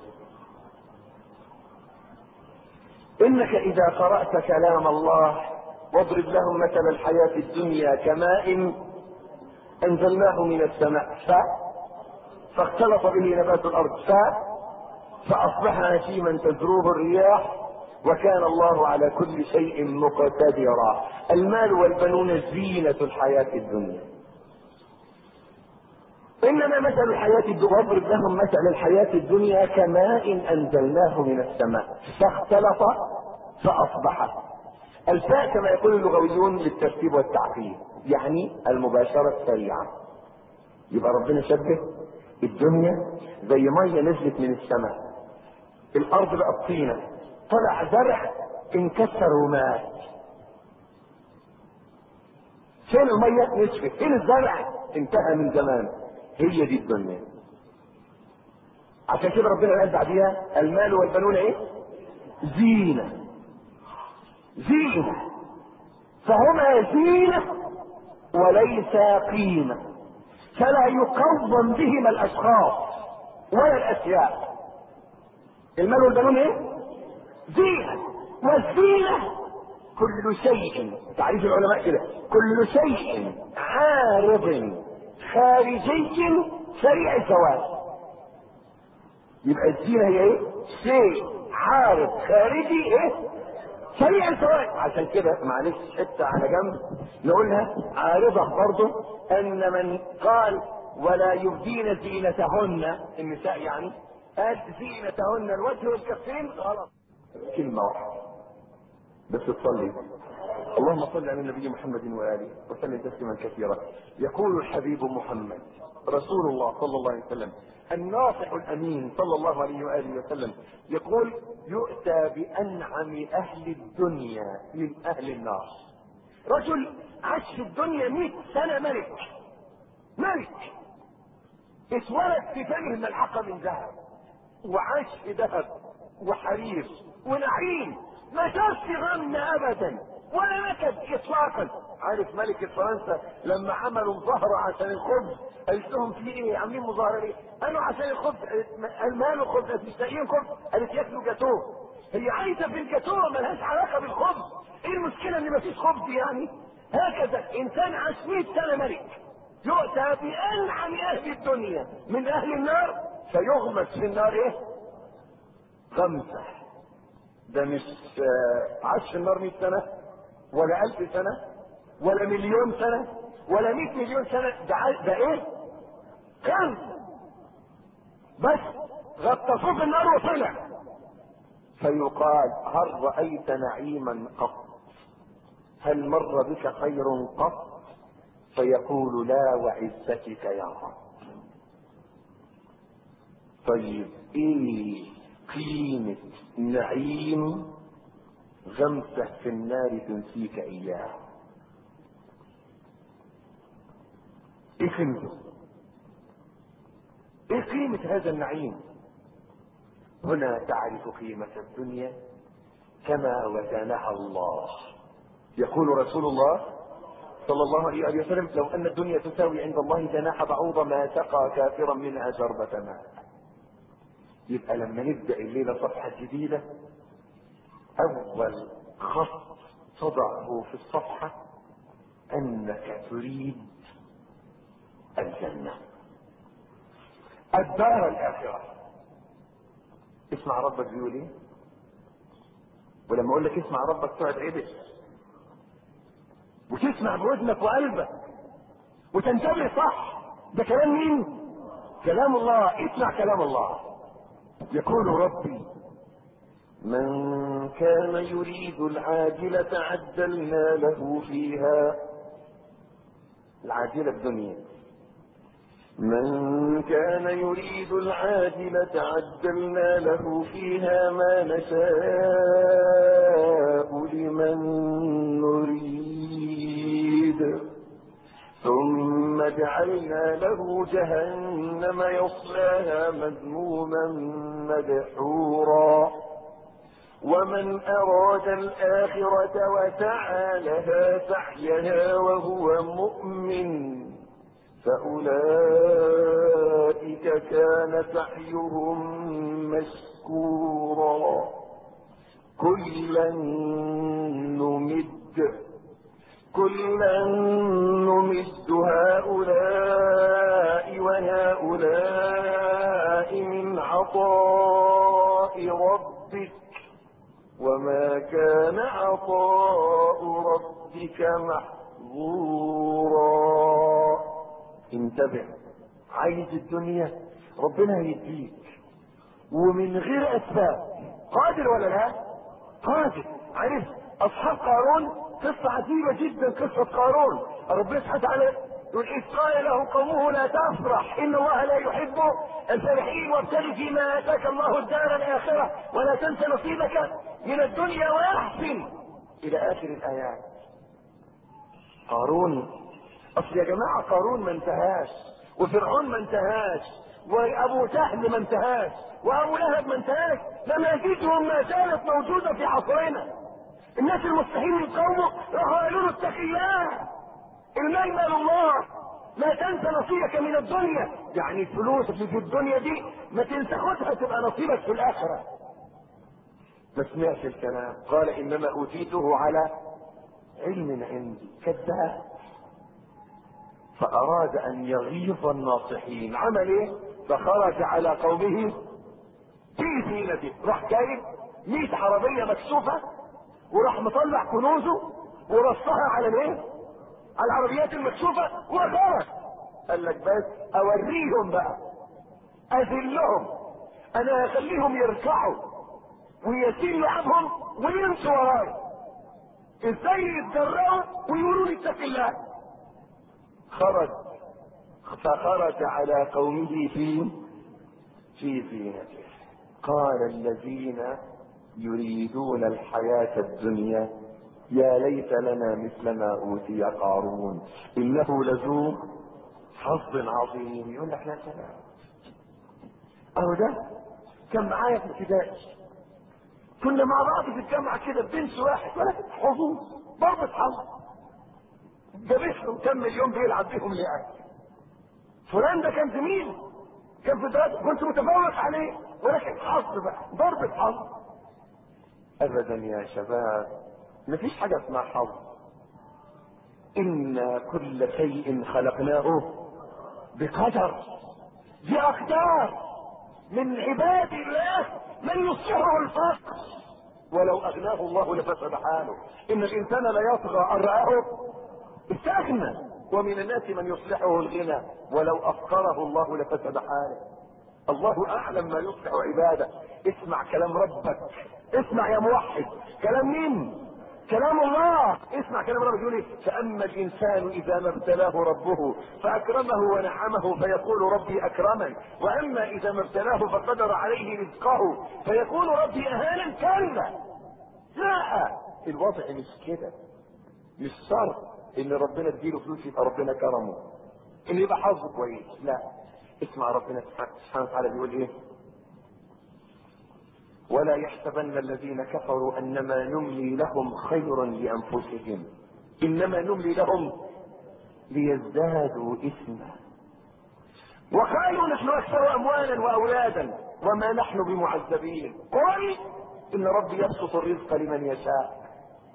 انك اذا قرأت كلام الله واضرب لهم مثل الحياة الدنيا كماء انزلناه من السماء ف فاختلط به نبات الارض ف فاصبح هشيما تذروه الرياح وكان الله على كل شيء مقتدرا. المال والبنون زينة الحياة الدنيا. انما مثل الحياة الدنيا واضرب لهم مثل الحياة الدنيا كماء انزلناه من السماء فاختلط فاصبح. الفاء كما يقول اللغويون للترتيب والتعقيد يعني المباشرة السريعة. يبقى ربنا شبه الدنيا زي مية نزلت من السماء، الارض بقت طينة، طلع زرع انكسر ومات. فين المية؟ نشفت. فين الزرع؟ انتهى من زمان. هي دي الدنيا. عشان كده ربنا قال بعديها المال والبنون ايه؟ زينة. زينة. فهما زينة وليس قيمة، فلا يقوم بهما الاشخاص ولا الاشياء. المال والبنون ايه؟ زينة. والزينة كل شيء، تعريف العلماء كده، كل شيء عارض خارجي سريع الزوال. يبقى الزينة هي ايه؟ شيء عارض خارجي ايه؟ سريع الزوال. عشان كده معلش حتة على جنب نقولها عارضة برضه، ان من قال ولا يبدين زينتهن النساء يعني قال زينتهن الوجه والكفين غلط. كلمة واحدة بس تصلي اللهم صل على النبي محمد واله وسلم تسليما كثيرا. يقول الحبيب محمد رسول الله صلى الله عليه وسلم الناصح الامين صلى الله عليه واله وسلم يقول يؤتى بانعم اهل الدنيا من اهل النار. رجل عاش في الدنيا مئة سنة ملك ملك اتولد في فمه الملحقة من ذهب وعاش في ذهب وحرير ونعيم، ما شافش غم ابدا ولا نكد اطلاقا. عارف ملكة فرنسا لما عملوا مظاهرة عشان الخبز قالت لهم في ايه عاملين مظاهرة ليه؟ قالوا عشان الخبز. قال ماله خبز؟ مش لاقيين خبز؟ قالت ياكلوا جاتوه. هي عايزة في الجاتوه ملهاش علاقة بالخبز. ايه المشكلة ان مفيش خبز يعني؟ هكذا انسان عاش مئة سنة ملك يؤتى بانعم اهل الدنيا من اهل النار فيغمس في النار ايه؟ غمسة. ده مش عاش في النار مئة سنة ولا ألف سنة ولا مليون سنة ولا مئة مليون سنة، ده ده ايه؟ غمسة بس غطسوه في النار وطلع. فيقال هل رأيت نعيما قط؟ هل مر بك خير قط؟ فيقول لا وعزتك يا رب. طيب ايه قيمة نعيم غمسة في النار تنسيك اياه؟ ايه قيمته؟ ايه قيمة هذا النعيم؟ هنا تعرف قيمة الدنيا كما وزنها الله. يقول رسول الله صلى الله عليه وسلم لو ان الدنيا تساوي عند الله جناح بعوضة ما سقى كافرا منها شربة ماء. يبقى لما نبدأ الليلة صفحة جديدة، اول خط تضعه في الصفحة انك تريد الجنة، الدار الاخرة. اسمع ربك بيقول ايه، ولما اقول لك اسمع ربك تقعد عدل وتسمع بودنك وقلبك وتنتبه صح. ده كلام مين؟ كلام الله. اسمع كلام الله. يقول ربي من كان يريد العاجلة عجلنا له فيها، العاجلة الدنيا، من كان يريد العاجلة عجلنا له فيها ما نشاء لمن نريد ثم جعلنا له جهنم يصلاها مذموما مدحورا ومن أراد الآخرة وسعى لها سعيها وهو مؤمن فأولئك كان سعيهم مشكورا كلا نمد كلا نمد هؤلاء وهؤلاء من عطاء ربك وما كان عطاء ربك محظورا. انتبه، عايز الدنيا ربنا يديك ومن غير اسباب. قادر ولا لا؟ قادر. عارف اصحاب قارون قصة عجيبة جدا، قصة قارون. ربنا سبحانه وتعالى يقول إذ قال له قومه لا تفرح إن الله لا يحب الفرحين وابتغ فيما آتاك الله الدار الآخرة ولا تنس نصيبك من الدنيا وأحسن إلى آخر الآيات. قارون، أصل يا جماعة قارون ما انتهاش، وفرعون ما انتهاش، وأبو جهل ما انتهاش، وأبو لهب ما انتهاش. نماذجهم ما زالت موجودة في عصرنا. الناس المستحيل يقاوموا راحوا قالوا له اتق الله، المال مال الله، ما تنسى نصيبك من الدنيا. يعني الفلوس اللي في الدنيا دي ما تنسى خدها تبقى نصيبك في الاخره. ما سمعش الكلام، قال انما اوتيته على علم عندي. كذاب. فاراد ان يغيظ الناصحين. عمل ايه؟ فخرج على قومه في زينته. راح جايب مئة عربيه مكشوفه وراح مطلع كنوزه ورصها على الايه؟ على العربيات المكشوفه وخرج. قال لك بس اوريهم بقى، اذلهم، انا هخليهم يركعوا ويسيلوا عنهم ويمشوا وراي. ازاي يتجرأوا ويقولوا لي اتق الله؟ خرج فخرج على قومه في في زينته. قال الذين يريدون الحياة الدنيا يا ليت لنا مثل ما اوتي قارون انه لذو حظ عظيم. يقول لك يا سلام، اهو ده كان معايا في ابتدائي، كنا مع بعض في الجامعه كده بنت واحد ولا حظوظ ضربة حظ، جابتهم كم مليون بيلعب بيهم لعب. فلان ده كان زميل، كان في دراسه كنت متفوق عليه، ولكن حظ بقى، ضربة حظ. ابدا يا شباب، مفيش حاجه اسمها حظ. ان كل شيء خلقناه بقدر. دي اقدار من عباد الله من يصلحه الفقر، ولو اغناه الله لفسد حاله. ان الانسان لا يطغى ان رآه استغنى، ومن الناس من يصلحه الغنى ولو افقره الله لفسد حاله. الله اعلم ما يصلح عباده. اسمع كلام ربك اسمع يا موحد، كلام مين؟ كلام الله. اسمع كلام الله بيقول ايه؟ فاما الانسان اذا ما ابتلاه ربه فاكرمه ونعمه فيقول ربي اكرمن، واما اذا ما ابتلاه فقدر عليه رزقه فيقول ربي اهانن. كلا، لا، الوضع مش كده. مش شرط ان ربنا اديله فلوس يبقى ربنا كرمه، ان يبقى حظه كويس. لا، اسمع ربنا سبحانه وتعالى بيقول ايه؟ ولا يحسبن الذين كفروا انما نملي لهم خير لانفسهم انما نملي لهم ليزدادوا اثما وقالوا نحن اكثر اموالا واولادا وما نحن بمعذبين قل ان ربي يبسط الرزق لمن يشاء.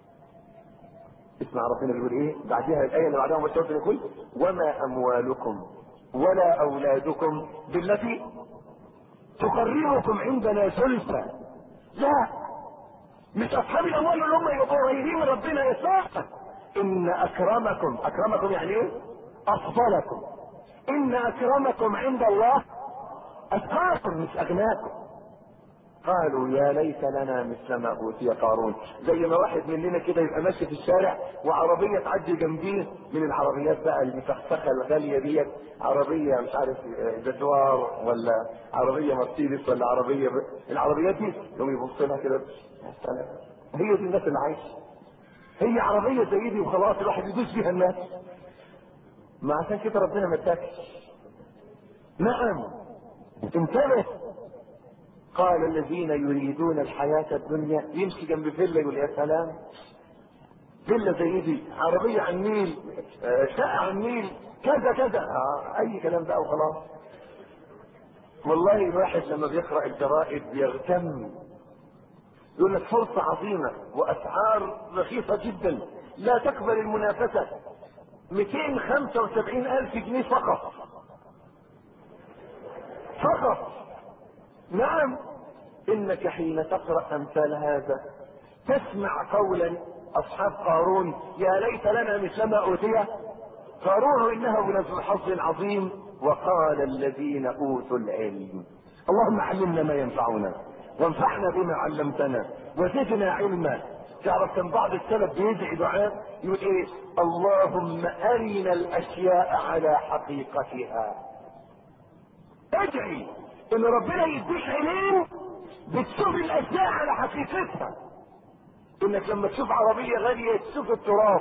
اسمع ربنا بيقول ايه بعدها؟ الايه اللي بعدها مباشره يقول وما اموالكم ولا اولادكم بالتي تقربكم عندنا زلفى. لا، مش اصحاب الاموال اللي هم يبقوا قريبين من ربنا يساء. ان اكرمكم، اكرمكم يعني ايه؟ افضلكم. ان اكرمكم عند الله اتقاكم مش اغناكم. قالوا يا ليت لنا مثل ما اوتي قارون. زي ما واحد مننا كده يبقى ماشي في الشارع وعربيه تعدي جنبيه من العربيات بقى المفخخه الغاليه ديت، عربيه مش عارف جدوار ولا عربيه مرسيدس ولا عربيه ب... العربيات دي يوم يبص لها كده يا سلام، هي دي الناس اللي عايشه، هي عربيه زي دي وخلاص الواحد يدوس بيها الناس. ما عشان كده ربنا ما اداكش. نعم، انتبه. قال الذين يريدون الحياة الدنيا، يمشي جنب فيلا يقول يا سلام، فيلا زي دي، عربية على النيل، شقة على النيل، كذا كذا، آه اي كلام بقى وخلاص. والله الواحد لما بيقرأ الجرائد بيغتم، يقول لك فرصة عظيمة واسعار رخيصة جدا لا تقبل المنافسة، مئتين وخمسة وسبعين الف جنيه فقط فقط. نعم، انك حين تقرأ امثال هذا تسمع قولا اصحاب قارون يا ليت لنا مثل ما اوتي قارون انه لذو حظ عظيم. وقال الذين اوتوا العلم اللهم علمنا ما ينفعنا وانفعنا بما علمتنا وزدنا علما. تعرف كان بعض السلف بيدعي دعاء يقول ايه؟ اللهم ارنا الاشياء على حقيقتها. ادعي ان ربنا يديك عينين بتشوف الاشياء على حقيقتها. انك لما تشوف عربية غالية تشوف التراب،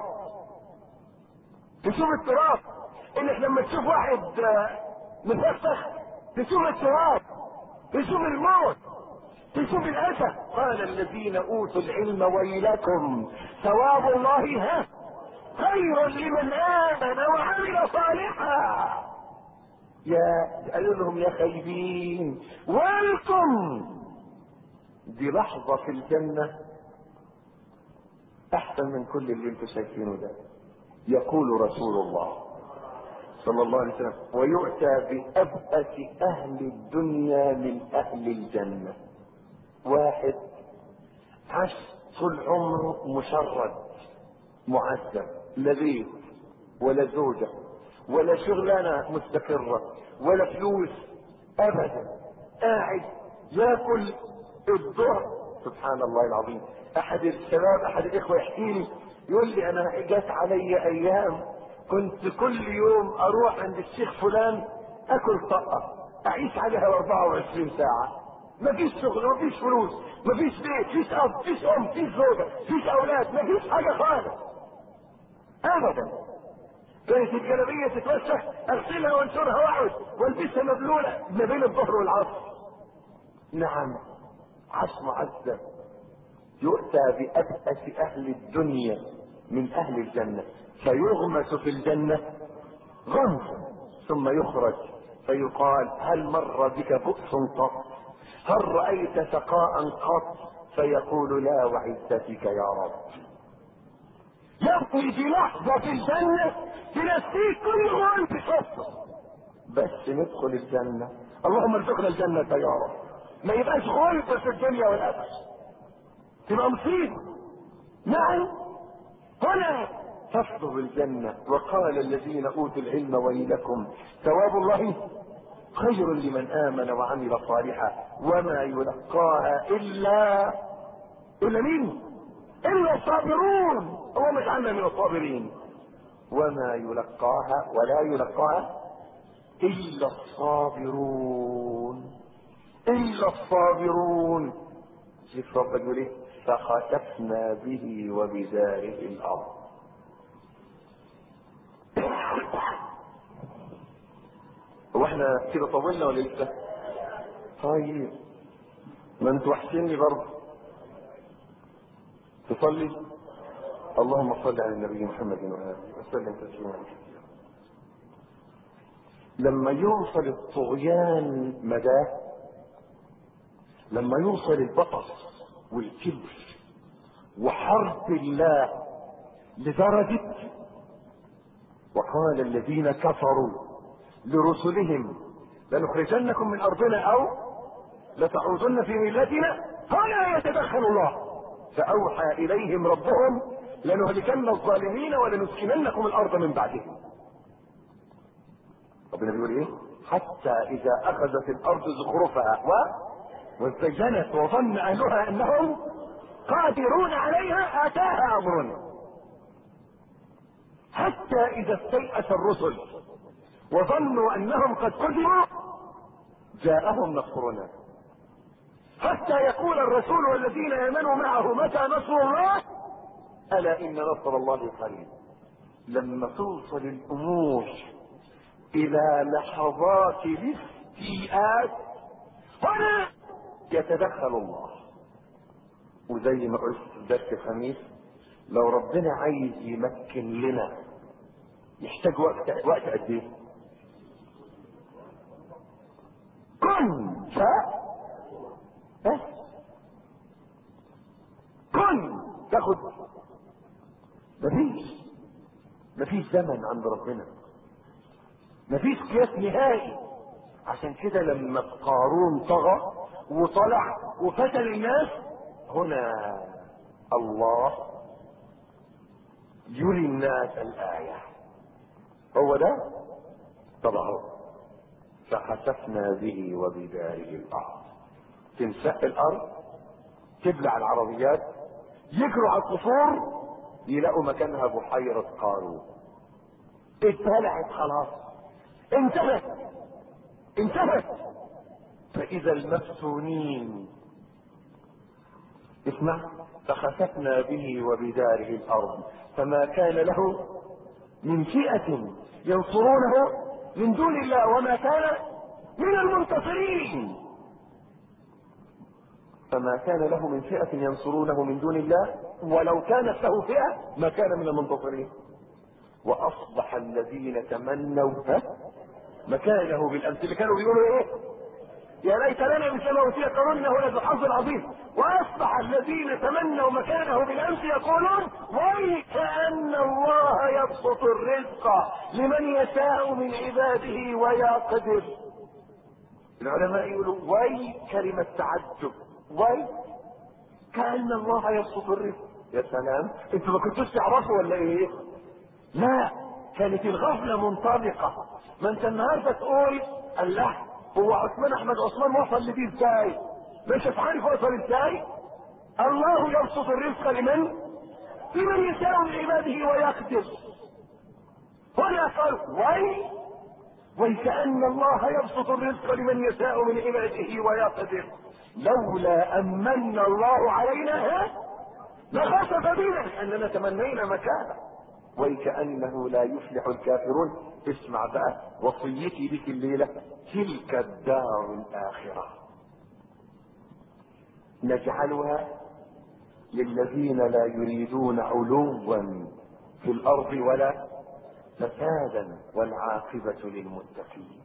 تشوف التراب. انك لما تشوف واحد مفسخ تشوف التراب، تشوف الموت، تشوف الاسى. قال الذين اوتوا العلم ويلكم ثواب الله ها خير لمن امن وعمل صالحا. يا قالوا لهم يا خايبين ويلكم، دي لحظة في الجنة احسن من كل اللي انتم شايفينه ده. يقول رسول الله صلى الله عليه وسلم ويؤتى بأبأس اهل الدنيا من اهل الجنة. واحد عاش طول عمره مشرد معذب، لا بيت ولا زوجة ولا شغلانة مستقرة ولا فلوس ابدا، قاعد ياكل الظهر. سبحان الله العظيم. احد الشباب احد الاخوة يحكي لي يقول لي انا جات علي ايام كنت كل يوم اروح عند الشيخ فلان اكل طقة اعيش عليها اربعة وعشرين ساعة، مفيش شغل مفيش فلوس مفيش بيت مفيش اب مفيش ام مفيش زوجة مفيش اولاد مفيش حاجة خالص ابدا. كانت الجلابية تتوسخ اغسلها وانشرها واقعد والبسها مبلولة ما بين الظهر والعصر. نعم، عاش معذب. يؤتى بأبأس اهل الدنيا من اهل الجنة فيغمس في الجنة غمس ثم يخرج فيقال هل مر بك بؤس قط؟ هل رأيت شقاء قط؟ فيقول لا وعزتك يا رب. يبقي في لحظة في الجنة تنسيك كل ما انت شفته، بس ندخل الجنة. اللهم ارزقنا الجنة يا رب، ما يبقاش غلب في الدنيا والآخرة، تبقى مصيبة. نعم، هنا تفضل الجنة. وقال الذين اوتوا العلم ويلكم ثواب الله خير لمن امن وعمل صالحا وما يلقاها الا الا مين؟ الا الصابرون. هو مش عنا من الصابرين. وما يلقاها ولا يلقاها الا الصابرون. الا الصابرون. شوف ربك يقول ايه؟ فخسفنا به وبداره الارض. هو احنا كده طولنا ولا لسه؟ طيب ما انت وحشني برضه. تصلي؟ اللهم صل على النبي محمد وآله وسلم تسليما كثيرا. لما يوصل الطغيان مداه، لما يوصل البطش والكبر وحرب الله لدرجة وقال الذين كفروا لرسلهم لنخرجنكم من ارضنا او لتعودن في ملتنا هنا يتدخل الله فاوحى اليهم ربهم لنهلكن الظالمين ولنسكننكم الارض من بعدهم. ربنا بيقول ايه؟ حتى اذا اخذت الارض زخرفها و وزينت وظن اهلها انهم قادرون عليها اتاها امرنا. حتى اذا استيأس الرسل وظنوا انهم قد كذبوا جاءهم نصرنا. حتى يقول الرسول والذين امنوا معه متى نصر الله؟ الا ان نصر الله قريب. لما توصل الامور الى لحظات الاستيئات هنا يتدخل الله. وزي ما قلت في درس الخميس، لو ربنا عايز يمكن لنا يحتاج وقت وقت قد ايه؟ كن ف بس كن تاخد. مفيش مفيش زمن عند ربنا، مفيش قياس نهائي. عشان كده لما قارون طغى وطلع وفتن الناس هنا الله يري الناس الآية. هو ده طبعا فخسفنا به وبداره الأرض. تنشق الأرض، تبلع العربيات، يجروا على القصور يلاقوا مكانها بحيرة قارون. اتبلعت خلاص، انتهت انتهت. فإذا المفتونين اسمع فخسفنا به وبداره الأرض فما كان له من فئة ينصرونه من دون الله وما كان من المنتصرين. فما كان له من فئة ينصرونه من دون الله ولو كانت له فئة ما كان من المنتصرين. وأصبح الذين تمنوا مكانه بالأمس اللي كانوا بيقولوا ايه؟ يا ليت لنا مثل ما اوتي قارون انه لذو حظ عظيم. واصبح الذين تمنوا مكانه بالامس يقولون ويكأن الله يبسط الرزق لمن يشاء من عباده ويقدر. العلماء يقولوا وي كلمة تعجب، وي كأن الله يبسط الرزق. يا سلام، انتوا ما كنتوش تعرفوا ولا ايه؟ لا، كانت الغفلة منطلقة. ما انت النهارده تقول الله هو عثمان احمد عثمان وصل لدي ازاي؟ مش عارف وصل ازاي؟ الله يبسط الرزق لمن؟ لمن يشاء من عباده ويقدر. هنا قال وي وكأن الله يبسط الرزق لمن يشاء من عباده ويقدر لولا أمن الله علينا لخسف بنا أننا تمنينا مكانه وكأنه لا يفلح الكافرون. اسمع بقى وصيتي بك الليلة، تلك الدار الآخرة نجعلها للذين لا يريدون علوا في الأرض ولا فسادا والعاقبة للمتقين.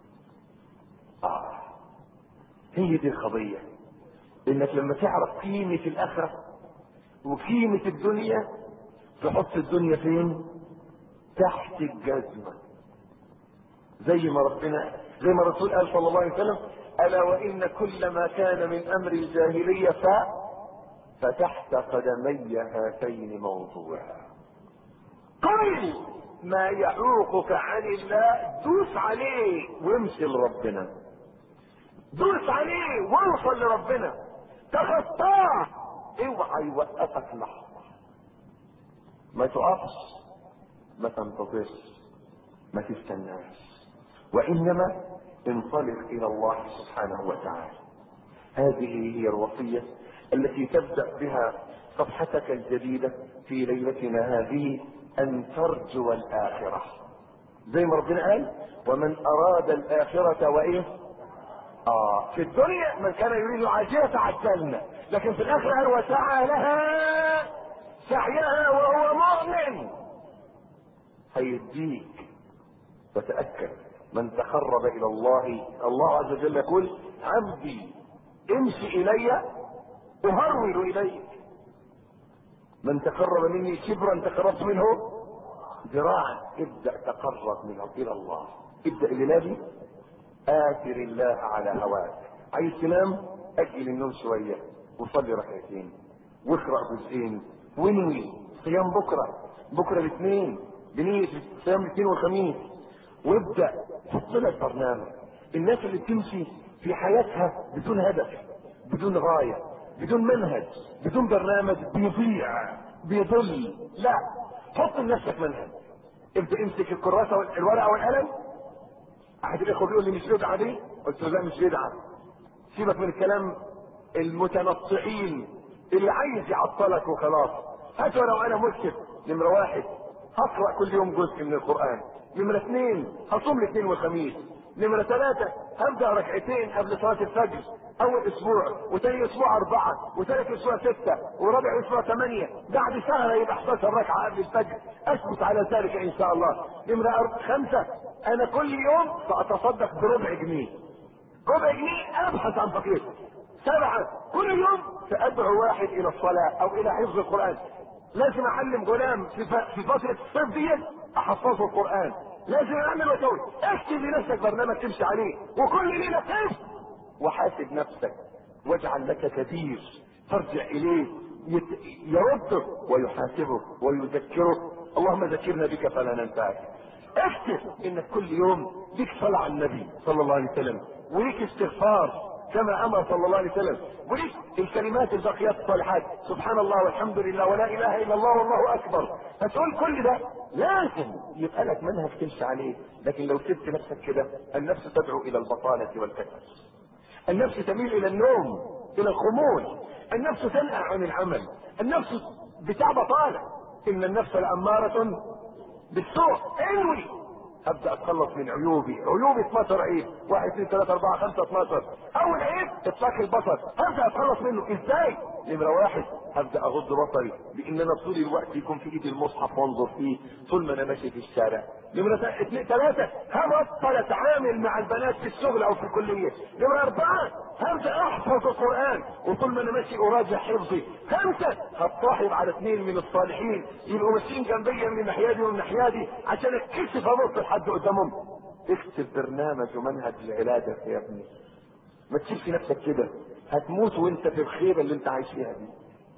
آه هي دي القضية، انك لما تعرف قيمة الآخرة وقيمة الدنيا تحط الدنيا فين؟ تحت الجزمة. زي ما ربنا زي ما الرسول قال صلى الله عليه وسلم ألا وإن كل ما كان من أمر الجاهلية ف فتحت قدمي هاتين موضوعا. كل ما يعوقك عن الله دوس عليه وامشي لربنا، دوس عليه واوصل لربنا، تخطاه. اوعى هيوقفك لحظة. ما تقفش، ما تنتظرش، ما تستناش، وإنما انطلق إلى الله سبحانه وتعالى. هذه هي الوصية التي تبدأ بها صفحتك الجديدة في ليلتنا هذه، أن ترجو الآخرة. زي ما ربنا قال: ومن أراد الآخرة وإيه؟ آه في الدنيا من كان يريد عاجلة عجلنا، لكن في الآخرة قال: وسعى لها سعيها وهو مؤمن. هيديك. وتأكد من تقرب إلى الله، الله عز وجل يقول: عبدي امشي إلي أهرول إليك. من تقرب مني شبرا تقربت منه ذراعا. ابدأ تقرب منه إلى الله. ابدأ الليلة، آثر الله على هواك. عايز تنام؟ أجل النوم شوية وصلي ركعتين واقرأ جزئين وانوي صيام بكرة بكرة الاثنين بنية صيام الاثنين والخميس، وابدأ حط لك برنامج. الناس اللي بتمشي في حياتها بدون هدف، بدون غاية، بدون منهج، بدون برنامج، بيضيع بيضل. لا، حط لنفسك منهج. ابدأ امسك الكراسة والورقة والقلم. احد الاخوة بيقول لي: مش بدعة دي؟ قلت له: لا مش بدعة. سيبك من الكلام المتنطعين اللي عايز يعطلك وخلاص. هات ولو انا مسلم. نمرة واحد، هقرأ كل يوم جزء من القرآن. نمرة اثنين، هصوم الاثنين والخميس. نمرة ثلاثة، هبدأ ركعتين قبل صلاة الفجر اول اسبوع، وثاني اسبوع اربعة، وثالث اسبوع ستة، ورابع اسبوع ثمانية. بعد شهر يبقى احد عشر ركعة قبل الفجر. اثبت على ذلك ان شاء الله. نمرة خمسة، انا كل يوم ساتصدق بربع جنيه. ربع جنيه ابحث عن فقير. سبعة، كل يوم سادعو واحد الى الصلاة او الى حفظ القرآن. لازم اعلم غلام في فترة الصيف دي احفظه القرآن. لازم اعمل واسوي. اكتب لنفسك برنامج تمشي عليه، وكل ليلة كيف. وحاسب نفسك، واجعل لك كبير ترجع اليه يرده ويحاسبه ويذكره. اللهم ذكرنا بك فلا ننساك. اكتب انك كل يوم ليك صلاة على النبي صلى الله عليه وسلم، وليك استغفار كما امر صلى الله عليه وسلم، وليك الكلمات الباقيات الصالحات: سبحان الله والحمد لله ولا اله الا الله والله اكبر. فتقول كل ده لازم يبقى لك منهج تمشي عليه. لكن لو سبت نفسك كده، النفس تدعو الى البطالة والكسل، النفس تميل الى النوم، الى الخمول، النفس تنأى عن العمل، النفس بتاع بطالة. ان النفس لأمارة بالسوء. انوي ابدا اتخلص من عيوبي. عيوبي اتناشر عيب: واحد اثنين ثلاثة اربعة خمسة اتناشر. اول عيب اطلاق البصر. هبدا اتخلص منه ازاي؟ نمرة واحد، هبدا اغض بصري بان انا طول الوقت يكون في ايدي المصحف وانظر فيه طول ما انا ماشي في الشارع. نمرة اثنين ثلاثة، هبطل اتعامل مع البنات في الشغل او في الكلية. نمرة اربعة، هبدا احفظ القرآن وطول ما انا ماشي اراجع حفظي. خمسة، هتصاحب على اثنين من الصالحين يبقوا ماشيين جنبيا من ناحيتي ومن ناحيتي عشان اتكشف ابص لحد قدامهم. اكتب برنامج ومنهج لعلاجك يا ابني. ما تشيلش نفسك كده، هتموت وانت في الخيبة اللي انت عايش فيها دي.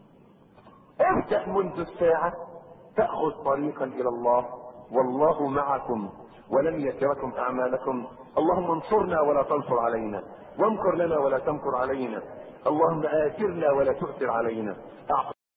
ابدأ منذ الساعة تأخذ طريقا الى الله، والله معكم ولن يتركم اعمالكم. اللهم انصرنا ولا تنصر علينا، وامكر لنا ولا تمكر علينا. اللهم آثرنا ولا تؤثر علينا.